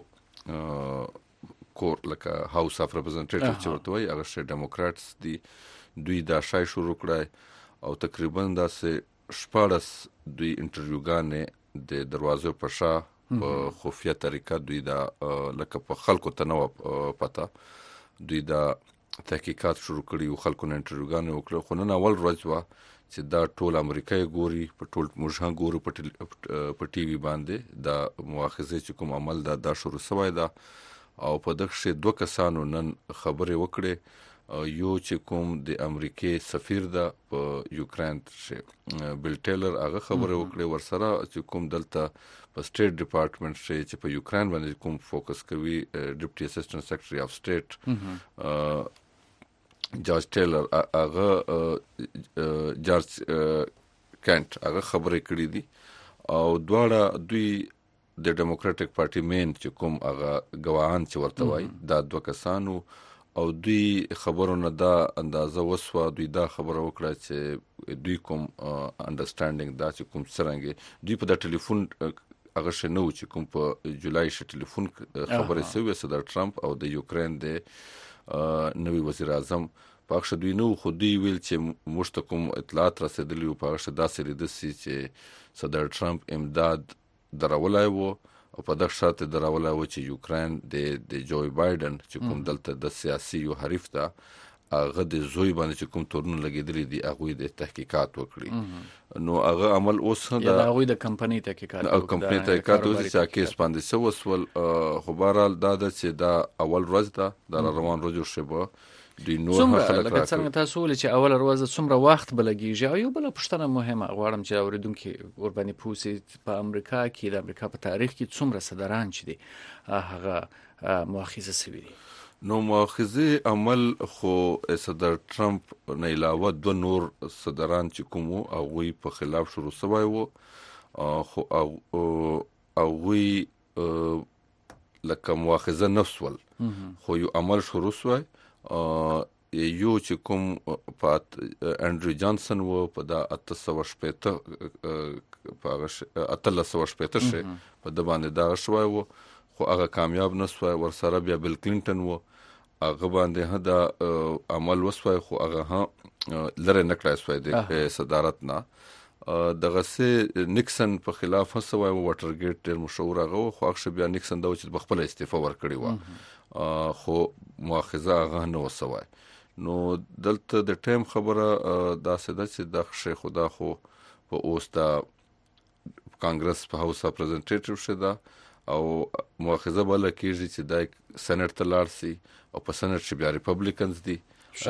کور لکه هاوس اف ریپرزنټیټیو چې ورته وایي هغه ښه ډیموکراټس دي. دوی دا شای شروع کړی او تقریبا داسې شپاړس دوی انټرویوګانې د دروازو په شا په خفیه طریقه دوی دا لکه په خلکو ته نه پته دوی دا تحقیقات شروع کړي او خلکو نه انټروګان وکړه. خو نن اول ورځ وا چې دا ټول امریکای ګوري په ټول موږ هم ګورو په ټي وي باندې دا مؤاخذه چې کوم عمل دا دا شروع شوی دا او په دغه شی دوه کسانو نن خبرې وکړې. یو چې کوم د امریکای سفیر دا په یوکرين شي بیل ټیلر هغه خبرې وکړې. ورسره چې کوم دلته په سټیټ ډپارټمنټ شي چې په یوکرين باندې کوم فوکس کوي ډیپټي اسسټنټ سیکریټري اف سټیټ جارج ټیلر هغه جارج کانت هغه خبرې کړې دي او دواړه دوی د ډیموکراټک پارټي مین چې کوم هغه ګواهان چې ورته وایي دا دوه کسانو او دوی خبرونه دا اندازه وسوه. دوی دا خبره وکړه چې دوی کوم انډرستانډینګ دا چې کوم څرنګه دوی په د ټلیفون هغه شنو چې کوم په جولای ش ټلیفون خبرې سوي صدر ټرمپ او د یوکرين د نوی وزیر اعظم پاکشه دوی نو خو دوی ویل چې موږ ته کوم اطلاعات رسیدلی او پاکشه داسې لیدسي چې صدر ټرمپ امداد درولای وو او په دغه شرط درولای وو چې یوکرين د د جوی بایدن چې کوم دلته د سیاسي یو حریف ده هغه د زوی باندې چې کوم تورونه لګیدلې دي هغه د تحقیقات وکړي. نو هغه عمل اوس دا هغه د کمپنی تحقیقات او کمپنی تحقیقات د چې کیس باندې سو وسول. خو بهرحال دا د چې دا اول ورځ ده د روان رجو شبه دوی نور خلک لکه څنګه تاسو ول چې اول ورځ څومره وخت بلګیږي او یو بل پښتنه مهمه غواړم چې اوریدونکو ور باندې پوسی په امریکا کې د امریکا په تاریخ کې څومره صدران چې دي هغه مؤاخذه سوي دي. نو مؤاخذه عمل خو صدر ټرمپ نه علاوه دو نور صدران چې کوم او وی په خلاف شروع شوی وو خو او وی لکه مؤاخذه نفسول خو یو عمل شروع شوی. یو چې کوم په انډریو جانسن وو په د اته سوه شپېته په اته سوه شپېته شي په د باندې دا شوی وو خو هغه کامیاب نه شوی. ورسره بیا بیل کلینټن وو هغه باندې هدا عمل وسوي خو هغه ها لره نکړای شوی د صدارت نه. دغه سه نیکسن په خلاف هڅه وای واټرګیټ ډیر مشهور هغه خو اخښ بیا نیکسن دا چې بخپل استعفا ورکړی و خو مؤاخذه هغه نه وسوي. نو دلته د ټیم خبره دا سده چې د شیخ خدا خو په اوستا کانګرس په هاوس اف ریپرزنټیټیو شدا او مؤاخذه بل کېږي چې د سېنات ته لاړ سي او په سېنات کې بیا ریپبلیکنز دي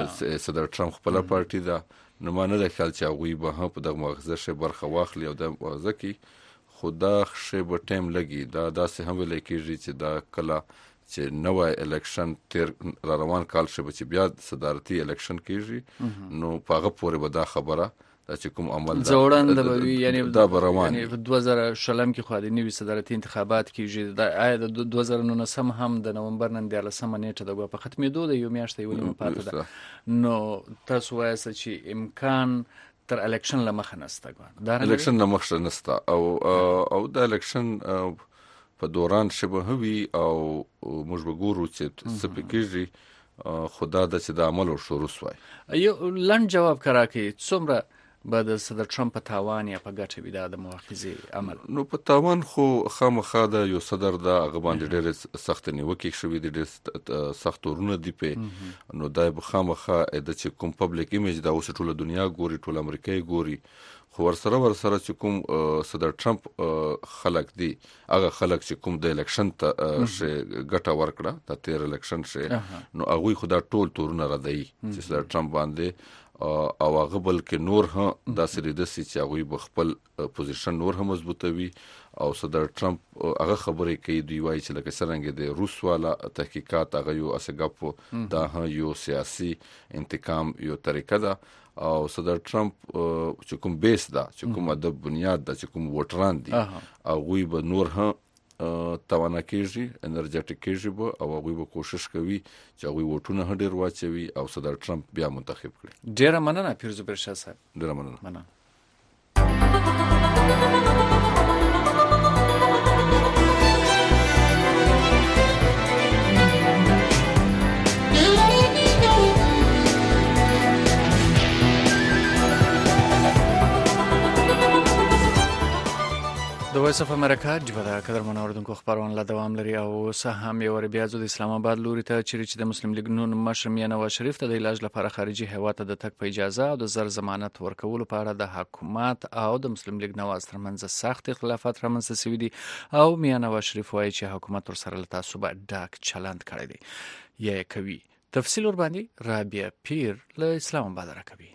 صدر ټرمپ خپل پارټي دا نو مانه د خیال چې هغه به په دغه مؤاخذه شی برخه واخلي او د مؤاخذه کې خدا شی به ټیم لګي دا داسې هم ویل کېږي چې دا کله چې نوې الیکشن تیر را روان کال شي چې بیا صدارتي الیکشن کېږي نو پاغه پورې به دا خبره دا چې کوم عمل دا ځوړند به یعنی دا روان یعنی په دوه زره شلم کې خو د نوي صدارتي انتخابات کېږي د آیا د دوه زره نولسم هم د نومبر نن د لسمه نیټه د په ختمېدو د یو میاشتې ولې پاتې ده. نو تاسو وایئ چې امکان تر الیکشن لمخه نسته دا الیکشن لمخه نسته او او د الیکشن په دوران شبه وي او موږ وګورو چې سپیکېږي خدا د چې د عمل شروع شوی. یو لنډ جواب کراکي څومره بعد صدر ټرمپ په تاوان یا په ګټه وي د مؤاخذه عمل. نو په تاوان خو خامخا د یو صدر د هغه باندې ډېر سخت نیوکې شوې دي ډېر سخت ورونه دي په نو دا به خامخا د چې کوم پبلک ایمیج دا اوس ټوله دنیا ګوري ټوله امریکای ګوري خو ورسره ورسره چې کوم صدر ټرمپ خلک دي هغه خلک چې کوم د الیکشن ته ګټه ورکړه د تیر الیکشن شي نو هغه خو دا ټول تورونه ردی چې صدر ټرمپ باندې او هغه بلکې نور هم دا سری د سي چې هغه بخپل پوزیشن نور هم مضبوطوي او صدر ټرمپ هغه خبرې کوي دوی وایي چې لکه څنګه د روس والا تحقیقات هغه یو اسګپ دا یو سیاسي انتقام یو طریقه ده او صدر ټرمپ چې کوم بیس ده چې کوم د بنیاد ده چې کوم ووټران دي هغه به نور هم توانه کېږي انرژټیک کېږي به او هغه به کوشش کوي چې هغه ووټونه هډیر واچوي او صدر ټرمپ بیا منتخب کړي. ډیره مننه پیرزو برشا صاحب. ډیره مننه. مننه. د وایس اف امریکا جبدا قدر منوردونکو خبرونه لا دوام لري او سه هم یو ور بیا د اسلام آباد لوري ته چې د مسلم لیگ نون مشر میاں نواز شریف ته د علاج لپاره خارجي هیواد ته د تک په اجازه او د زر ضمانت ورکولو په اړه د حکومت او د مسلم لیگ نواز ترمنځ سخت اختلافات رامنځته شوي دي او میاں نواز شریف وایي چې حکومت ور سره له تعصب ډاک چلند کړی دی یې کوي. تفصیل ور باندې رابعه پیر له اسلام آباد راکوي.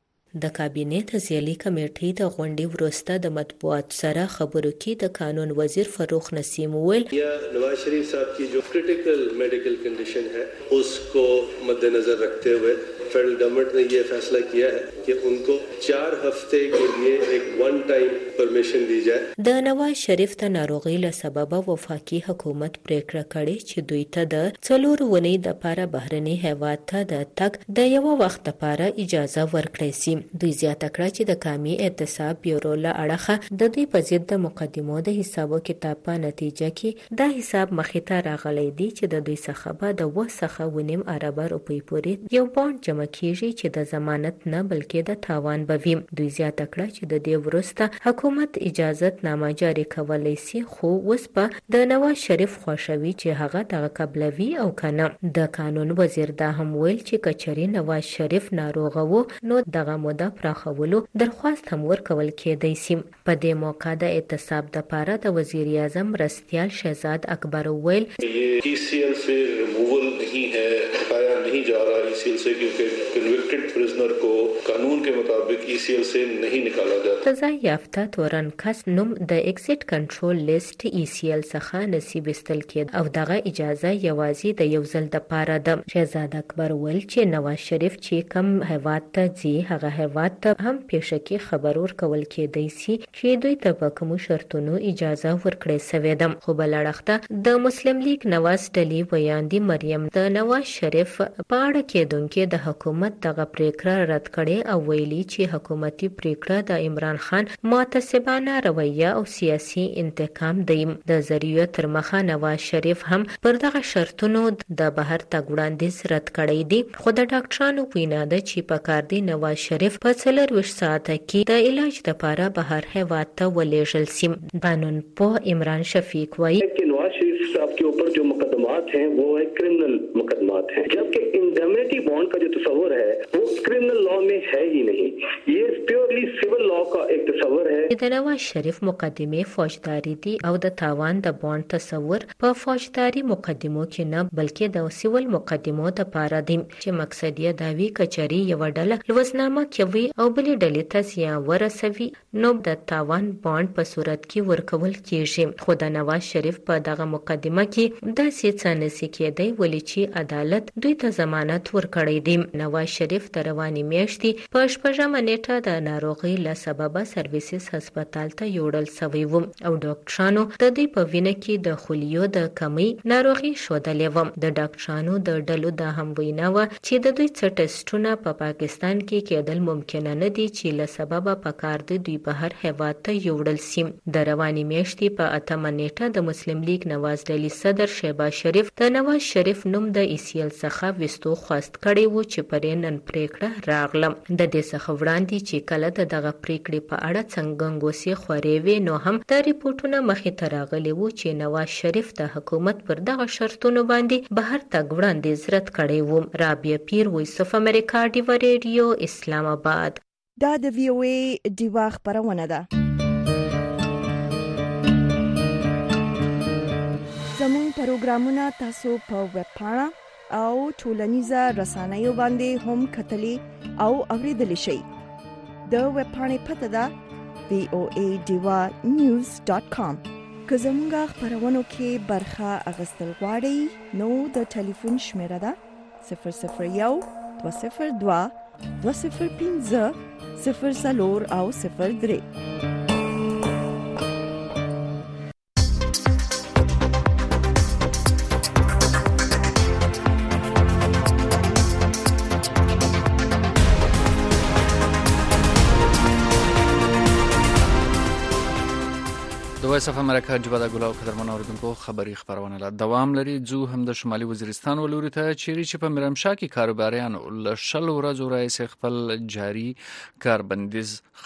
د کابینې تزیالي کمیټې د غونډې وروسته د مطبوعات سره خبرو کې د قانون وزیر فروخ نسیم وویل نواز شریف صاحب کی جو کریٹیکل میڈیکل کنڈیشن ہے اس کو مد نظر رکھتے ہوئے فیڈرل گورنمنٹ نے یہ فیصلہ کیا ہے کہ ان کو چار ہفتے کے لیے ایک ون ټایم پرمیشن دی جائے. د نواز شریف د ناروغۍ له سببه وفاقي حکومت پریکړه کړې چې دوی ته د څلور ونې د لپاره بهرني هیواد ته د تګ د یو وخت لپاره اجازه ورکړي سي. دوی زیاته کړه چې د قومي اعتصاب بیورو له اړخه د دوی په ضد د مقدمو د حسابو کتاب په نتیجه کې دا حساب مخې ته راغلی دی چې د دوی څخه به د اوه څخه اوه نیم اربه روپۍ پورې یو بانډ جمع کیږي چې د ضمانت نه بلکې د تاوان به وي. دوی زیاته کړه چې د دې وروسته حکومت اجازت نامه جاري کولی سي خو اوس به د نواز شریف خوښوي چې هغه دغه قبلوي او کنه. د قانون وزیر دا هم ویل چې کچري نواز شریف ناروغه وو نو دغه موده پراخولو درخواست هم ورکول کېدی سي. په دې موقع د اعتصاب دپاره د وزیر اعظم مرستیال شهزاد اکبر ویل ای سی ایل سے ریموول نہیں ہے ہٹایا نہیں جا رہا ای سی ایل سے کیونکہ کنوکٹڈ پرزنر کو قانون کے مطابق ای سی ایل سے نہیں نکالا جاتا. سزا یافته تورن کس نوم د ایگزیټ کنټرول لیست ای سی ایل څخه نصیب استل کېد او دغه اجازه یوازې د یو ځل دپاره ده. شهزاد اکبر ویل چې نواز شریف چې کم هیواد ته ځي هغه هیواد ته هم پیشکی خبر ورکول کېدی سي چې دوی ته په کومو شرطونو اجازه ورکړې سوې ده. خو بل اړخته د مسلم لیگ نواز ډلې ویاندې مریم د نواز شریف په اړه کېدونکې د حکومت دغه پریکړه رد کړې او ویلي چې حکومتي پریکړه د عمران خان معتصبانه رویه او سیاسي انتقام دی. د ذریعو تر مخه نواز شریف هم پر دغه شرطونو د بهر تګ وړاندیز رد کړی دی. خو د ډاکټرانو وینا ده چې په کار دی نواز شریف په څلرویشت ساعته کې د علاج لپاره بهر هیواد ته ولېږل سي. قانون پوه عمران شفیق وایي نواز شریف صاحب کے اوپر جو مقدمات ہیں وہ ہے کرمنل مقدمات ہیں جبکہ انڈیمنیٹی بانڈ کا جو تصور ہے وہ کرمنل لا میں ہے ہی نہیں. یہ پیورلی سیول لا کا ایک تصور ہے. د نواز شریف مقدمه فوجداري دي او د تاوان د بانډ تصور په فوجداري مقدمو کې نه بلکې د سیول مقدمو د پاره دي چې مقصد یې دا وی کچري یو ډله لوزنامه کوي او بلې ډلې ته زیان ورسوي نو د تاوان بانډ په صورت کې ورکول کیږي. خو د نواز شریف په دغه مقدمه کې داسې څه نشي کېدی ولې چې عدالت دوی ته ضمانت ورکړی دی. نواز شریف د روانې میاشتې په شپږمه نیټه د ناروغۍ له سببه سرویسز هسپتال ته یوړل سوی و او ډاکټرانو د دوی په وینه کې د خلیو د کمی ناروغي ښودلې وه. د ډاکټرانو د ډلو دا هم وینا وه چې د دوی څه ټسټونه په پاکستان کې کېدل ممکنه نه دي چې له سببه په کار دی دوی بهر هیواد ته یوړل سي. د روانې میاشتې په اتمه نیټه د مسلم لیگ نواز ډلې صدر شهباز شریف د نواز شریف نوم د ای سی ایل څخه وستو خواست کړی و چې پرې نن پریکړه راغله. د دې څخه وړاندې چې کله د دغه پریکړې په اړه څنګه ګنګوسې خورې وې نو هم دا ریپورټونه مخې ته راغلي وو چې نواز شریف د حکومت پر دغه شرطونو باندې بهر تګ وړاندیز رد کړی و. رابعه پیر وایس اف امریکا ډیوا ریډیو اسلام آباد. دا د وی او ای ډیوا خبرونه ده. زموږ پروګرامونه تاسو په ویب پاڼه او ټولنیزه رسنیو باندې هم کتلی او اوریدلی شئ. د ویب پاڼې پته ده وی او ای ډیوا نیوز ډاټ کام. که زموږ خبرونو کې برخه اخیستل غواړئ نو د ټلیفون شمیره ده صفر صفر یو دوه صفر دوه دوه صفر پنځه صفر څلور او صفر درې. وایس اف امریکا جبدا ګلاو قدر منوردونکو خبری خبرونه لا دوام لري. جو هم د شمالي وزیرستان ولوري ته چیرې چې په مرمشا کې کاروباریانو له شل ورځو راځي خپل جاری کاربندیز ختم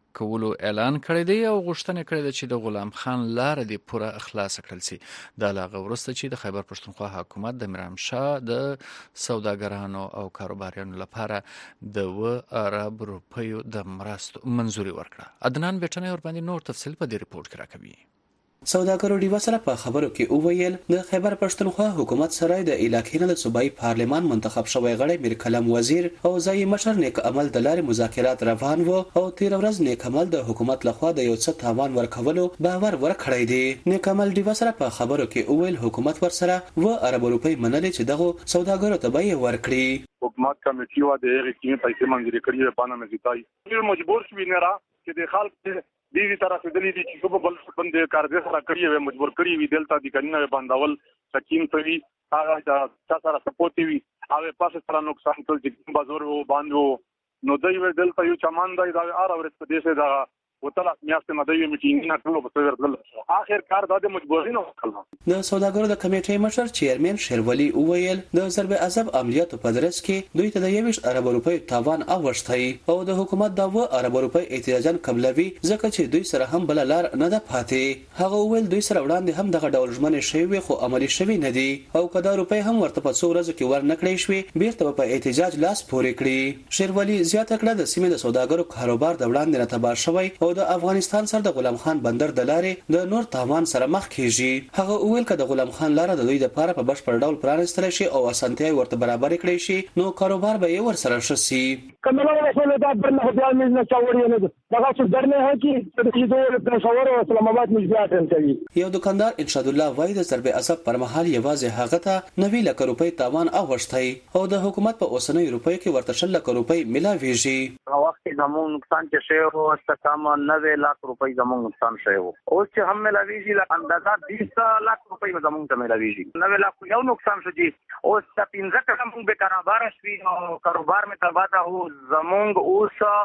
کولو اعلان کړی دی او غوښتنه کړې ده چې د غلام خان لار دی پوره اخلاص کړل شي. د لاغه ورسته چې د خیبر پښتونخوا حکومت د میرامشاه د سوداګرانو او کاروباریانو لپاره د و ارب روپیو د مرستو منزوري ورکړه. عدنان بیٹنه ور باندې نور تفصیل په دې ریپورت کې راکوي. سوداګرو ډیوه سره په خبرو کې وویل د خیبر پښتونخوا حکومت سره د علاقې نه د صوبایي پارلمان منتخب شوی غړی میر کلم وزیر او ځای مشر نیک عمل د لارې مذاکرات روان وو او تیر ورځ نیک عمل د حکومت لخوا د یو څه تاوان ورکولو باور ورکړی دی. نیک عمل ډیوه سره په خبرو کې وویل حکومت ور سره و ارب روپی منلې چې دغه سوداګرو ته به ورکړي. حکومت کمیټي و د هغې کې پیسې منځري کړي په پانه مزیتای مجبور شوی نه را چې د خلک دیوی طرف دلی دي چې په بل باندې کارګر سره کړی وي مجبور کړی وي دلته د کنه باندول سکیم کوي هغه د سره سپورټ وي هغه پاسه سره نقصان ټول چې بازار و باندې نو دوی دلته یو چمان دی دا ار اور په دې سره دا وتلا میاشتې مده یو میټینګ نه ټول په سر دل اخر کار د مجبورین وکړه. د سوداګرو د کمیټې مشر چیرمن شیرولی اوویل د ضرب عذاب عملیاتو په درس کې دوی ته د یوش ارب روپی تاوان اوښتای او د حکومت د و ارب روپی احتجاجن قبلوي ځکه چې دوی سره هم بل لار نه ده پاتې. هغه اوویل دوی سره وړاندې هم دغه ډول ژمنې شوی خو عملی شوی نه دي او کدا روپی هم ورته په څو ورځو کې ور نکړې شوی بیرته په احتجاج لاس پورې کړی. شیرولی زیاته کړه د سیمې د سوداګرو کاروبار د وړاندې نه تباه شوی او د افغانستان سره د غلام خان بندر د لارې د نور تاوان سره مخ کیږي. هغه اویل کده غلام خان لاره د دوی د لپاره په بشپړ ډول پرانستل شي او اسانتیاي ورته برابر کړي شي نو کاروبار به یې ور سره شي. کمنو رسول دا برنه خو بیا مې نه چاوړی نه دغه څه درنه هي چې د دې د شاور او اسلام آباد مجبورات کوي. یو دکاندار انشاء الله وای د ضرب عصب پر مهال یوازې هغه ته نوي لک روپۍ تاوان اوښتای او د حکومت په اوسنۍ روپۍ کې ورته شل لک روپۍ ملاويږي. هغه وخت زموږ نقصان چې شی او استقام نوي لک روپۍ زموږ نقصان شوی وو اوس چې هم ملاويږي ل اندازه بیس لک روپۍ زموږ ته ملاويږي نوي لک یو نقصان شو دي اوس ته پنځه کړه موږ به کاروبار شوي او کاروبار مې تباہ هو زموږ اوس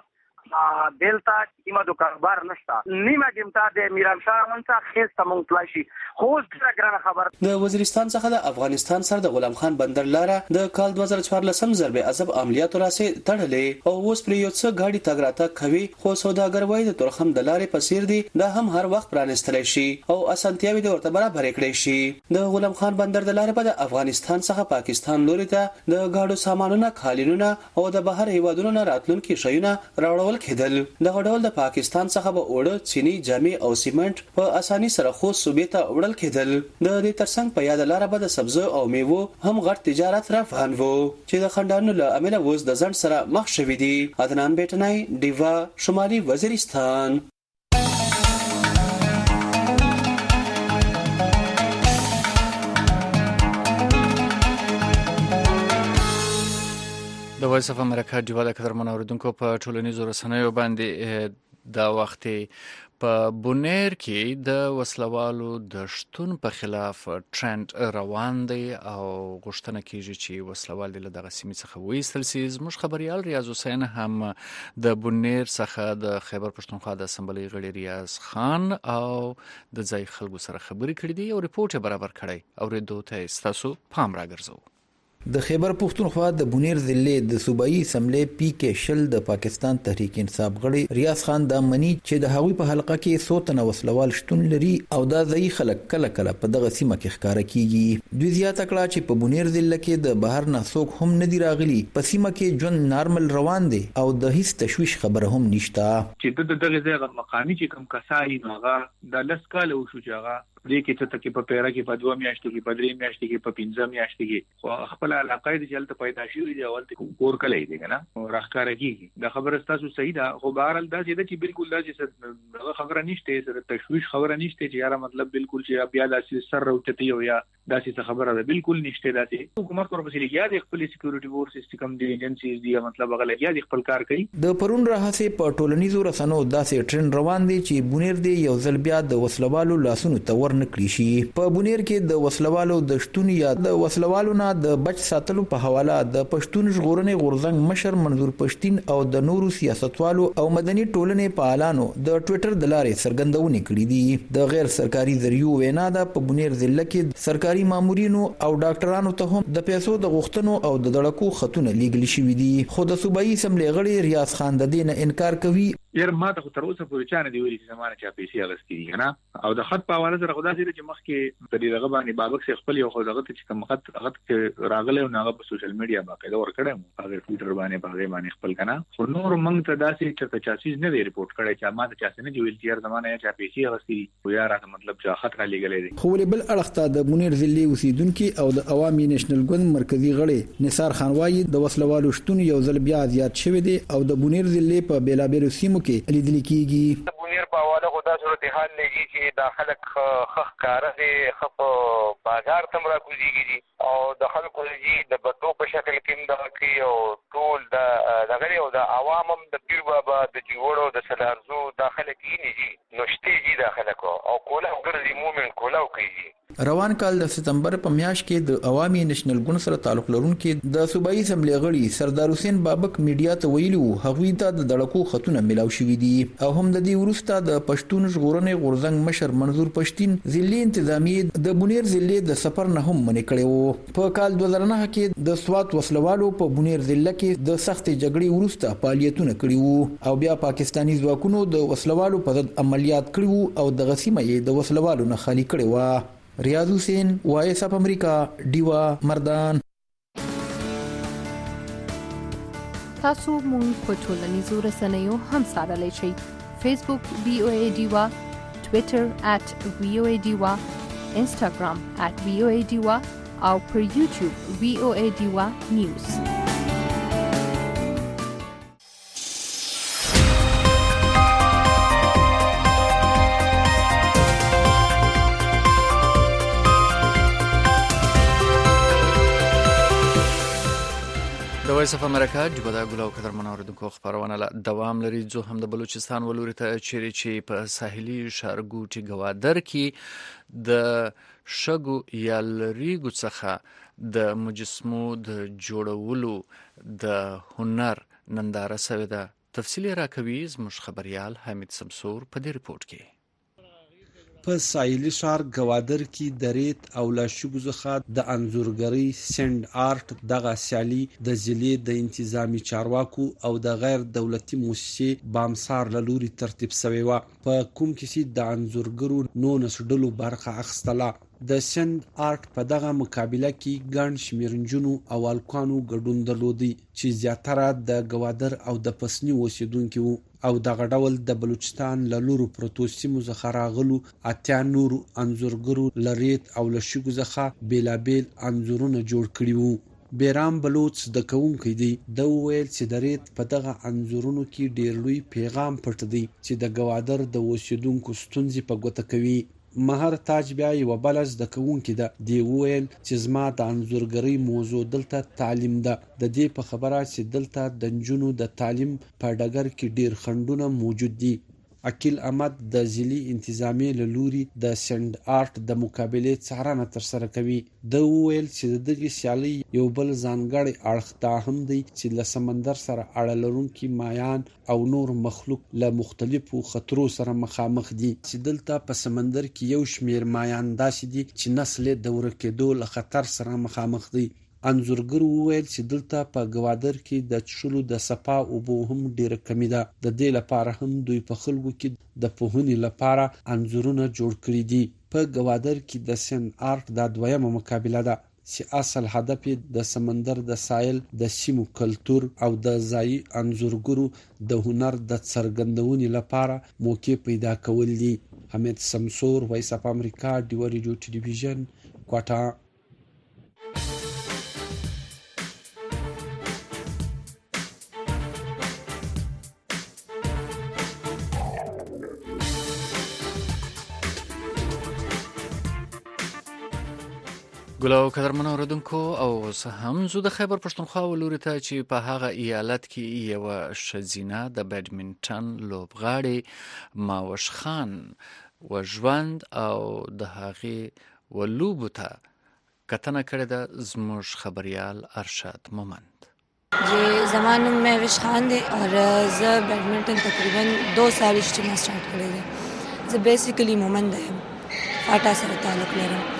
دلتا کیما دو کاروبار نشتا نیمه جمتا د میرامشاه منځه خیس تمون پلاشي خو څه ګرانه خبر. د وزیرستان څخه د افغانستان سره د غلام خان بندر لاره د کال دوه زره څوارلسم ضرب عذاب عملیاتو راسي تړلې او اوس پر یو څه گاډي تګراته کوي خو سوداګر وای د تورخم د لارې پسیر دي دا هم هر وخت پرانستل شي او اسانتیاوي د ورته برابر کړی شي. د غلام خان بندر د لارې په د افغانستان څخه پاکستان لوري ته د گاډو سامانونه کالینونه او د بهر هیوادونو نه راتلونکي شیونه راوړل کېدل. دغه ډول د پاکستان څخه به اوړه چینی جامې او سیمنټ په اساني سره خو صوبې ته وړل کېدل. د دې ترڅنګ په یاد لاره به د سبزو او میوو هم غټ تجارت روان وو چې د خندانو له امله اوس د ځند سره مخ شوي دي. عدنان بیٹنای دیوا شمالي وزیرستان. د وایس اف امریکا ډیوا د قدرمن اوریدونکو په ټولنیزو رسنیو باندې دا وخت په بونیر کې د وسلوالو د شتون په خلاف ټرند روان دی او غوښتنه کیږي چې وسلوال له دغه سیمې څخه وایستل شي. زموږ خبريال ریاض حسین هم د بونیر څخه د خیبر پښتونخوا د اسمبلی غړي ریاض خان او د ځای خلکو سره خبرې کړې دي او ریپورت برابر کړی او ریدو ته تاسو پام راګرځو. د خیبر پښتونخوا د بونیر ضلع د صوبایي اسمبلی پی کې شل د پاکستان تحریک انصاف غړي ریاض خان د منی چې د هغوی په حلقه کې سوتنه وسلوال شتون لري او دا ځای خلک کله کله په دغه سیمه کې ښکارا کیږي. دوی زیاته کړه چې په بونیر ضلع کې د بهر نه څوک هم نه دی راغلي په سیمه کې ژوند نارمل روان دی او د هیڅ تشویش خبره هم نشته. چې د دغه ځای مقامي چې کوم کسای نوغه د لس کال او شو جګه دې کې ته کې په پیرا کې په دوه میاشتو کې په درې میاشتو کې په پنځه میاشتو کې خو خپل علاقه دې چلته پیدا شي دی اول ته کور کله دی کنه راخکار کیږي دا خبره تاسو صحیح ده خو بهرال دا چې بالکل دا چې خبره نشته سره تشویش خبره نشته چې یاره مطلب بالکل چې بیا د سر روټتی او یا داسې خبره ده بالکل نشته داسې حکومت پر وسیله کې د خپل سکیورټي فورس سیستم دی ایجنسیز دی مطلب هغه لګیا د خپل کار کوي. د پرون راهسه په ټولنیزو رسنیو داسې ټرند روان دي چې بونیر دی یو ځل بیا د وسلوالو لاسونو ته ور ورنکړي شي. په بونیر کې د وسلوالو د شتون یا د وسلوالو نه د بچ ساتلو په حواله د پښتون ژغورنې غورځنګ مشر منظور پښتين او د نورو سیاستوالو او مدني ټولنې فعالانو د ټوئیټر د لارې څرګندونې کړې دي. د غیر سرکاري ذریعو وینا ده په بونیر ضلع کې سرکاري مامورینو او ډاکټرانو ته هم د پیسو د غوښتنو او د دړکو خطونه لیږل شوي دي. خو د صوبایي اسمبلی غړي ریاض خان د دې نه انکار کوي. یار ما ته تر اوسه پورې چانه دی ویلي چې زمانه چا پیسې اغستې دي کنه او د خط په حواله سره خدا سره چې مخکې په دې دغه باندې بابک سي خپل یو خو دغه چې کوم خط هغه راغله او هغه په سوشل میډیا باندې ور کړم هغه ټوئیټر باندې باندې باندې خپل کنه خو نور موږ ته داسې چې چاسیز نه دی ریپورت کړی چې ما ته چاسې نه ویل چې یار زمانه چا پیسې اغستې دي خو یار هغه مطلب چې خط را لګلې دي. خو بل اړخته د بونیر ضلع اوسیدونکو او د عوامي نېشنل ګوند مرکزی غړي نثار خان وايي د وسلوالو شتون یو ځل بیا زیات شوی دی او د بونیر ضلع په بیلابیلو سیمو کې لیدل کېږي. بونیر په حواله خو دا صورتحال لګي چې دا خلک خخ کار دي خپ بازار تم را کوزيږي او د خلکو لږی د بټو په شکل کې د کوي او ټول د دغه او د عوامم د پیر بابا د جوړو د سلارزو داخله کې نه دي نوشتي دي داخله کو او کوله ګرځي مومن کوله کوي. روان کال د سپتمبر په میاشت کې د عوامي نېشنل ګوند سره تعلق لرونکي د صوبایي اسمبلی غړي سردار حسین بابک میډیا ته ویلو هغوی ته د دړکو خطونه ملاو شوي دي او هم د دې وروسته د پښتون ژغورنې غورځنګ مشر منظور پښتين ضلعي انتظامیه د بونیر ضلع د سفر نه هم منې کړی وو. په کال دوه زره نه کې د سوات وسلوالو په بونیر ضلع کې د سخت جګړې وروسته فعالیتونه کړي وو او بیا پاکستاني ځواکونو د وسلوالو په ضد عملیات کړي وو او د غسیمه یې د وسلوالو نه خالي کړي وو. ریاض حسین وایس اپ امریکا دیوا مردان. تاسو مونږ په ټولنیزو رسنیو هم سره شئ. فیسبوک وی او ای دیوا، ټوئیټر ات وی او ای دیوا، انسټاګرام ات وی او ای دیوا او پر یوټیوب وی او ای دیوا نیوز. د وایس اف امریکا د بدا ګلو قدر منوردونکو خبرونه له دوام لري. جو هم د بلوچستان ولوري ته چیرې چې په ساحلي ښارګوټي ګوادر کې د شګو یا لریګو څخه د مجسمو د جوړولو د هنر ننداره شوې ده. تفصیلی راکوي زموږ خبريال حمید سمسور په دې ریپورت کې. په ساحلي ښار ګوادر کې د ریت او لاشګو څخه د انځورګری سند آرت دغه سیالي د ضلع د انتظامی چارواکو او د غیر دولتي مؤسسې بامسار لوري ترتیب شوی و. په کوم کې د انځورګرو نو نسډلو برخه اخستله. د سند آرت په دغه مقابله کې ګڼ شمېر نجونو او الکانو ګډون درلودي چې زیاتره د ګوادر او د پسنی اوسیدونکو وو او دغه ډول د بلوچستان له لورو پروتو سیمو څخه راغلو اتیا نورو انځورګرو لریت او لشګو څخه بیلابیل انځورونه جوړ کړي وو. بیرام بلوچ د کوونکی دی د ویل چې د ریت په دغه انځورونو کې ډیر لوی پیغام پټ دی چې د ګوادر د اوسیدونکو ستونزې په ګوته کوي. مهر تاج بیا یو بلز د کوونکی ده دی ویل چې زما د انځورګری موضوع دلته تعلیم ده. د دې په خبره چې دلته د نجونو د تعلیم په ډګر کې ډیر خندونه موجود دي. عقیل احمد د ضلعي انتظامی له لوري د سند آرت د مقابله څارنه تر سره کوي. د ویل چې دغه سیالي یو بل ځانګړی اړخ دا هم دی چې له سمندر سره اړه لرونکي مایان او نور مخلوق له مختلفو خطرو سره مخامخ دي چې دلته په سمندر کې یو شمیر مایان داسې دي چې نسل د ورکېدو له خطر سره مخامخ دي. انځورګر وویل چې دلته په ګوادر کې د چشلو د صفا اوبو هم ډیره کمی ده. د دې لپاره هم دوی په خلکو کې د پوهنې لپاره انځورونه جوړ کړي دي. په ګوادر کې د سن آرت د دویمه مقابله ده چې اصل هدف د سمندر د ساحل د سیمو کلچر او د ځایي انځورګرو د هنر د څرګندونې لپاره موقع پیدا کول دي. حمید سمسور وایس اپ امریکا دیوا ریډیو ټلویزیون کوټا. ګلو قدرمن اوردونکو او هم زو د خیبر پښتونخوا ولوري ته چې په هغه ایالت کې یو شزینه د بیډمنټن لوبغاړي ماوش خان و ژوند او د هغې ولوبو ته کتنه کړې ده زموږ خبريال ارشاد مومند. जी ज़माना में महविश खान दे और ज़ बैडमिंटन तकरीबन दो साल इज्तिमा स्टार्ट करे दे ज़ बेसिकली मोमंद है फाटा सर ताल्लुक़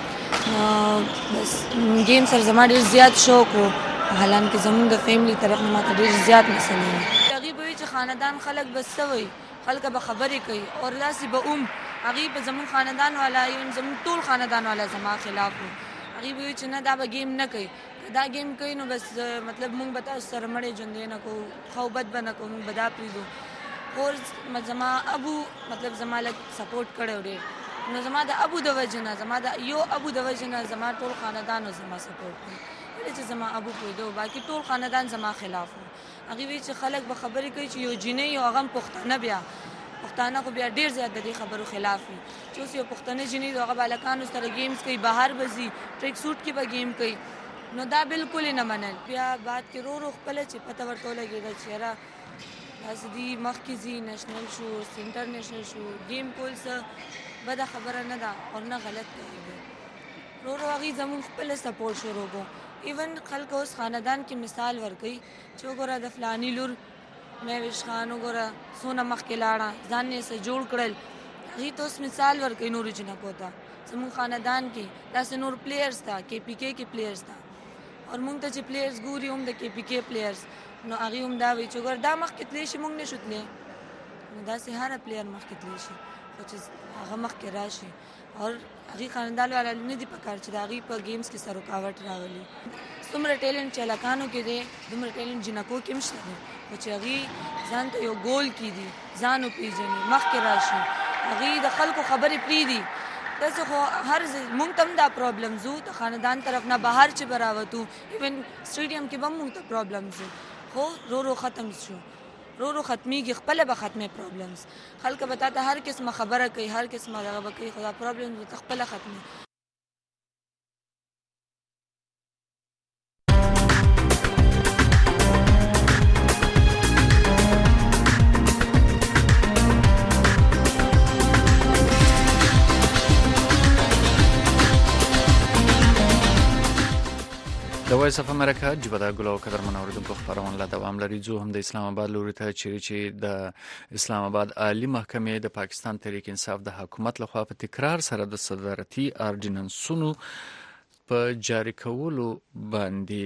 लरम बस गेम सर ज़मा ढेर ज़्यादा शौक़ हो हालांकि ज़मून द फैमिली तरफ में माता ढेर ज़्यादा मसले हैं तगीब हुई च ख़ानदान खलक बस सवई खलक बखबरी कई और लासी बउम अगीब ज़मून ख़ानदान वाला इन ज़मून टोल ख़ानदान वाला ज़मा खिलाफ हो अगीब हुई च न दा गेम न कई دا گیم کوي نو بس مطلب مونږ به تاسو سره مړې ژوندې نه کوو خو بد به نه کوو مونږ به دا پرېږدو اور زما ابو مطلب زما لږ سپورټ کړی و ډېر نو زما د ابو د وجې نه زما د یو ابو د وجې نه زما ټول خاندان زما سپورټ کوي ولې چې زما ابو پوهېده باقي ټول خاندان زما خلاف و هغې وایي چې خلک به خبرې کوي چې یو جینۍ یو هغه هم پښتانه بیا پښتانه خو بیا ډېر زیات د دې خبرو خلاف وي چې اوس یو پښتنه جینۍ د هغه به هلکانو سره گیمز کوي بهر به ځي ټریک سوټ کې به گیم کوي نو دا بالکل نه منل بیا بعد کې رو رو خپل چې پته ورته ولګېده چې یاره داسې دي مخکې ځي نیشنل شو انټرنیشنل شو ګیم کول څه بده خبره نه ده او نه غلط کوي رو رو هغې زموږ خپله سپورټ شروع کړو ایون خلک اوس خاندان کې مثال ورکوي چې وګوره د فلاني لور مهوش خان وګوره څونه مخکې لاړه ځان یې څه جوړ کړل هغې ته اوس مثال ورکوي نورو جنکو ته زموږ خاندان کې داسې نور پلیئرز ته کے پی کے کې پلیئرز ته اور مونږ ته چې پلیئرز ګوري هم د کې پی کې پلیئرز نو هغې هم دا وایي چې ګوره دا مخکې تللی شي مونږ نه شو تللی نو داسې هره پلیئر مخکې تللی شي خو چې هغه مخکې راشي اور هغې خاندان والا نه دي پکار چې د هغې په گیمز کې سر رکاوټ راولي څومره ټیلنټ چې هلکانو کې دی دومره ټیلنټ جنکو کې هم شته دی خو چې هغې ځان ته یو ګول کېدي ځان وپېژني مخکې راشي هغې د خلکو خبرې پرېږدي داسې خو هر مونږ ته هم دا پرابلم زو د خاندان طرف نه بهر چې به راوتو ایون سټیډیم کې به مونږ ته پرابلم زو خو رو رو ختم شو رو رو ختمیږي خپله به ختمې پرابلمز خلک به تا ته هر قسمه خبره کوي هر قسمه دغه به کوي خو دا پرابلم به ته خپله ختمي د وایس اف امریکا جبدا ګلو قدر منوردونکو خبرونه لا دوام لري زه هم د اسلام آباد لوري ته چیرې چې د اسلام آباد عالی محکمې د پاکستان تحریک انصاف د حکومت لخوا په تکرار سره د صدارتي اورډیننسونو په جاری کولو باندې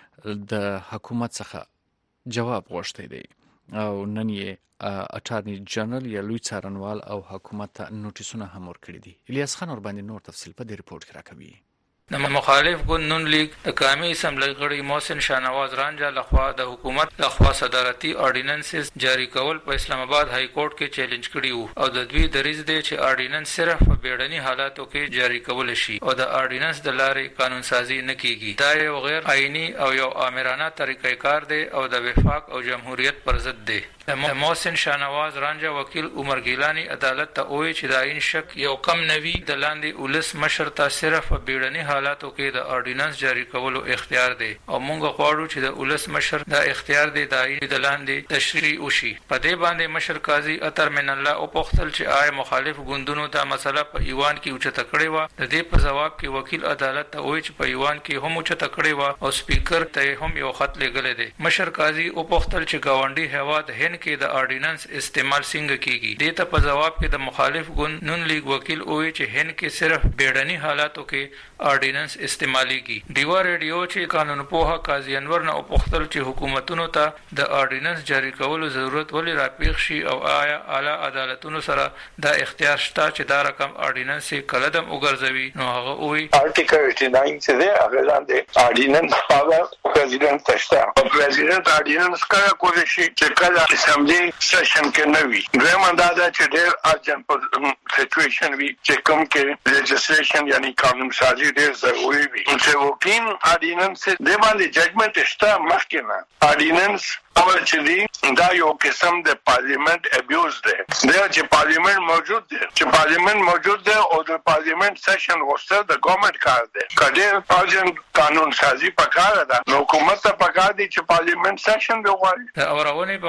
د حکومت څخه جواب غوښتی دی او نن یې اټارنی جنرال یا لوی څارنوال او حکومت ته نوټیسونه هم ورکړي دي. الیاس خان ور باندې نور تفصیل په دې ریپورت کې راکوي. د مخالف ګوند نون لیگ د قومي اسمبلی غړي محسن شاهنواز رانجا لخوا د حکومت لخوا صدارتي اورډیننسز جاری کول په اسلام آباد های کورټ کې چیلنج کړي وو او د دوی دریځ دی چې اورډیننس صرف په بیړني حالاتو کې جاری کول شي او د اورډیننس د لارې قانون سازي نه کیږي. دا یو غیر آئینی او یو آمرانه طریقې کار دی او د وفاق او جمهوریت پر ضد دی. محسن شاهنواز رانجا وکیل عمر ګیلانی عدالت ته وایي چې دا عین شک یو کم نوي د لاندې ولس مشر ته صرف په بیړني حالاتو کې د اورډیننس جاری کولو اختیار دی او موږ غواړو چې د ولس مشر دا اختیار دی د عین د لاندې تشریح وشي. په دې باندې مشر قاضي اطهر من الله او پختل چې آی مخالف ګوندونو دا مسله په ایوان کې اوچته کړې و. د دې په جواب کې وکیل عدالت ته وایي چې په ایوان کې هم اوچته کړې و او سپیکر ته هم یو خط لګلې دی. مشر قاضي او پختل چې گاونډي هواد هند کې د اورډیننس استعمال څنګه کیږي. دې ته په جواب کې د مخالف ګوند نون لیگ وکیل وایي چې هند کې صرف بیړني حالاتو کې اورډیننس استعماليږي. دیوا ریډیو چې قانون پوها قاضي انور نه وپختل چې حکومتونو ته د اورډیننس جاری کولو ضرورت ولې راپېښ شي او آیا اعلی عدالتونو سره دا اختیار شته چې دا رقم اورډیننس کلدم وګرځوي. نو هغه وایي آرټیکل اټی ناین چې دی هغه لاندې اورډیننس هغه پریزیدنت تشته او پریزیدنت اورډیننس کړه کولی شي چې کله اسمبلی سیشن کې نه وي. دویم دا ده چې ډېر ارجنټ سچویشن وي چې کوم کې لیجسلیشن یعنی قانون سازي ډېر ضروري وي. چې وکین اورډیننس د باندې ججمنټ شته مخکې نه اورډیننس اول چې دی دا یو قسم د پارلیمنت ابیوز دی. دا چې پارلیمنت موجود دی چې پارلیمنت موجود دی او د پارلیمنت سیشن غوښتل د ګورنمنت کار دی. کله ارجنټ قانون سازي پکاره ده نو حکومت ته پکار دي چې پارلیمنت سیشن وغواړي. د اورونې په محل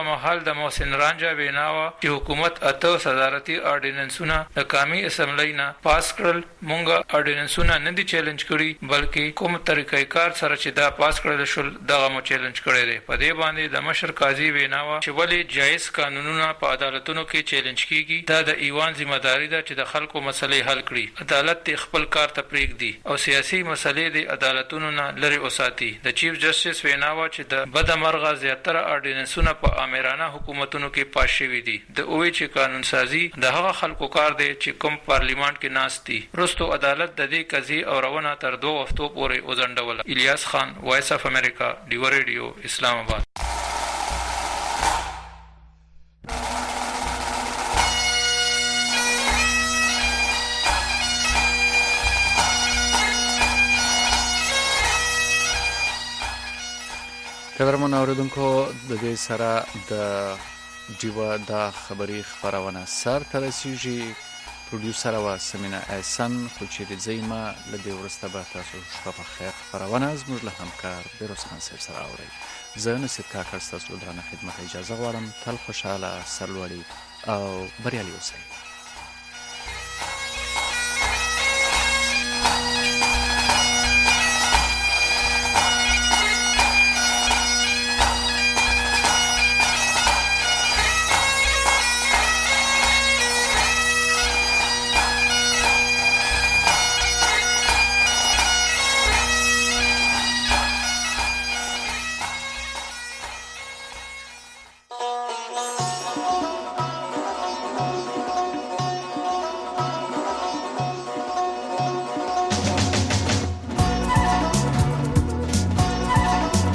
د محسن رانجا ویناوه چې حکومت اته صدارتي اورډیننسونه د قومي اسمبلی نه پاس کړل. مونږه اورډیننسونه نه دي چیلنج کړي بلکې کوم طریقې کار سره چې دا پاس کړل شول دغه مو چیلنج کړی دی. په دې باندې د مشر قاضي ویناوه چې ولې جایز قانونونه په عدالتونو کې چیلنج کیږي. دا د ایوان ذمہداري ده چې د خلکو مسلې حل کړي. عدالت خپل کار ته پرېږدي او سیاسي مسلې د عدالتونو نه لري وساتي. د چیف جسټس ویناوه چې د بدمرغه زیاتره اورډیننسونه په امرانه حکومتونو کې پاس شوي دي. د اوی چې قانون سازي د هغه خلکو کار دی چې کوم پارلیمان کې ناست دي. وروستو عدالت د دې قضیې اورونه تر دوه هفتو پورې وځنډوله. الیاس خان، وایس اف امریکا، ډیو ریډیو، اسلام آباد. قدرمن اوریدونکو د دې سره د ډیوا د خبري خبرونه سر ته رسیږي. پروډوسر او سمینا احسان خو چې زېما لدی ورسته به تاسو شپه په خیر خبرونه زموږ له همکار بیروز خان صاحب سره اوري. زه نصیب کاکړ ستاسو درنه خدمت اجازه غواړم. تل خوشاله، سرلوړي او بریالي اوسئ.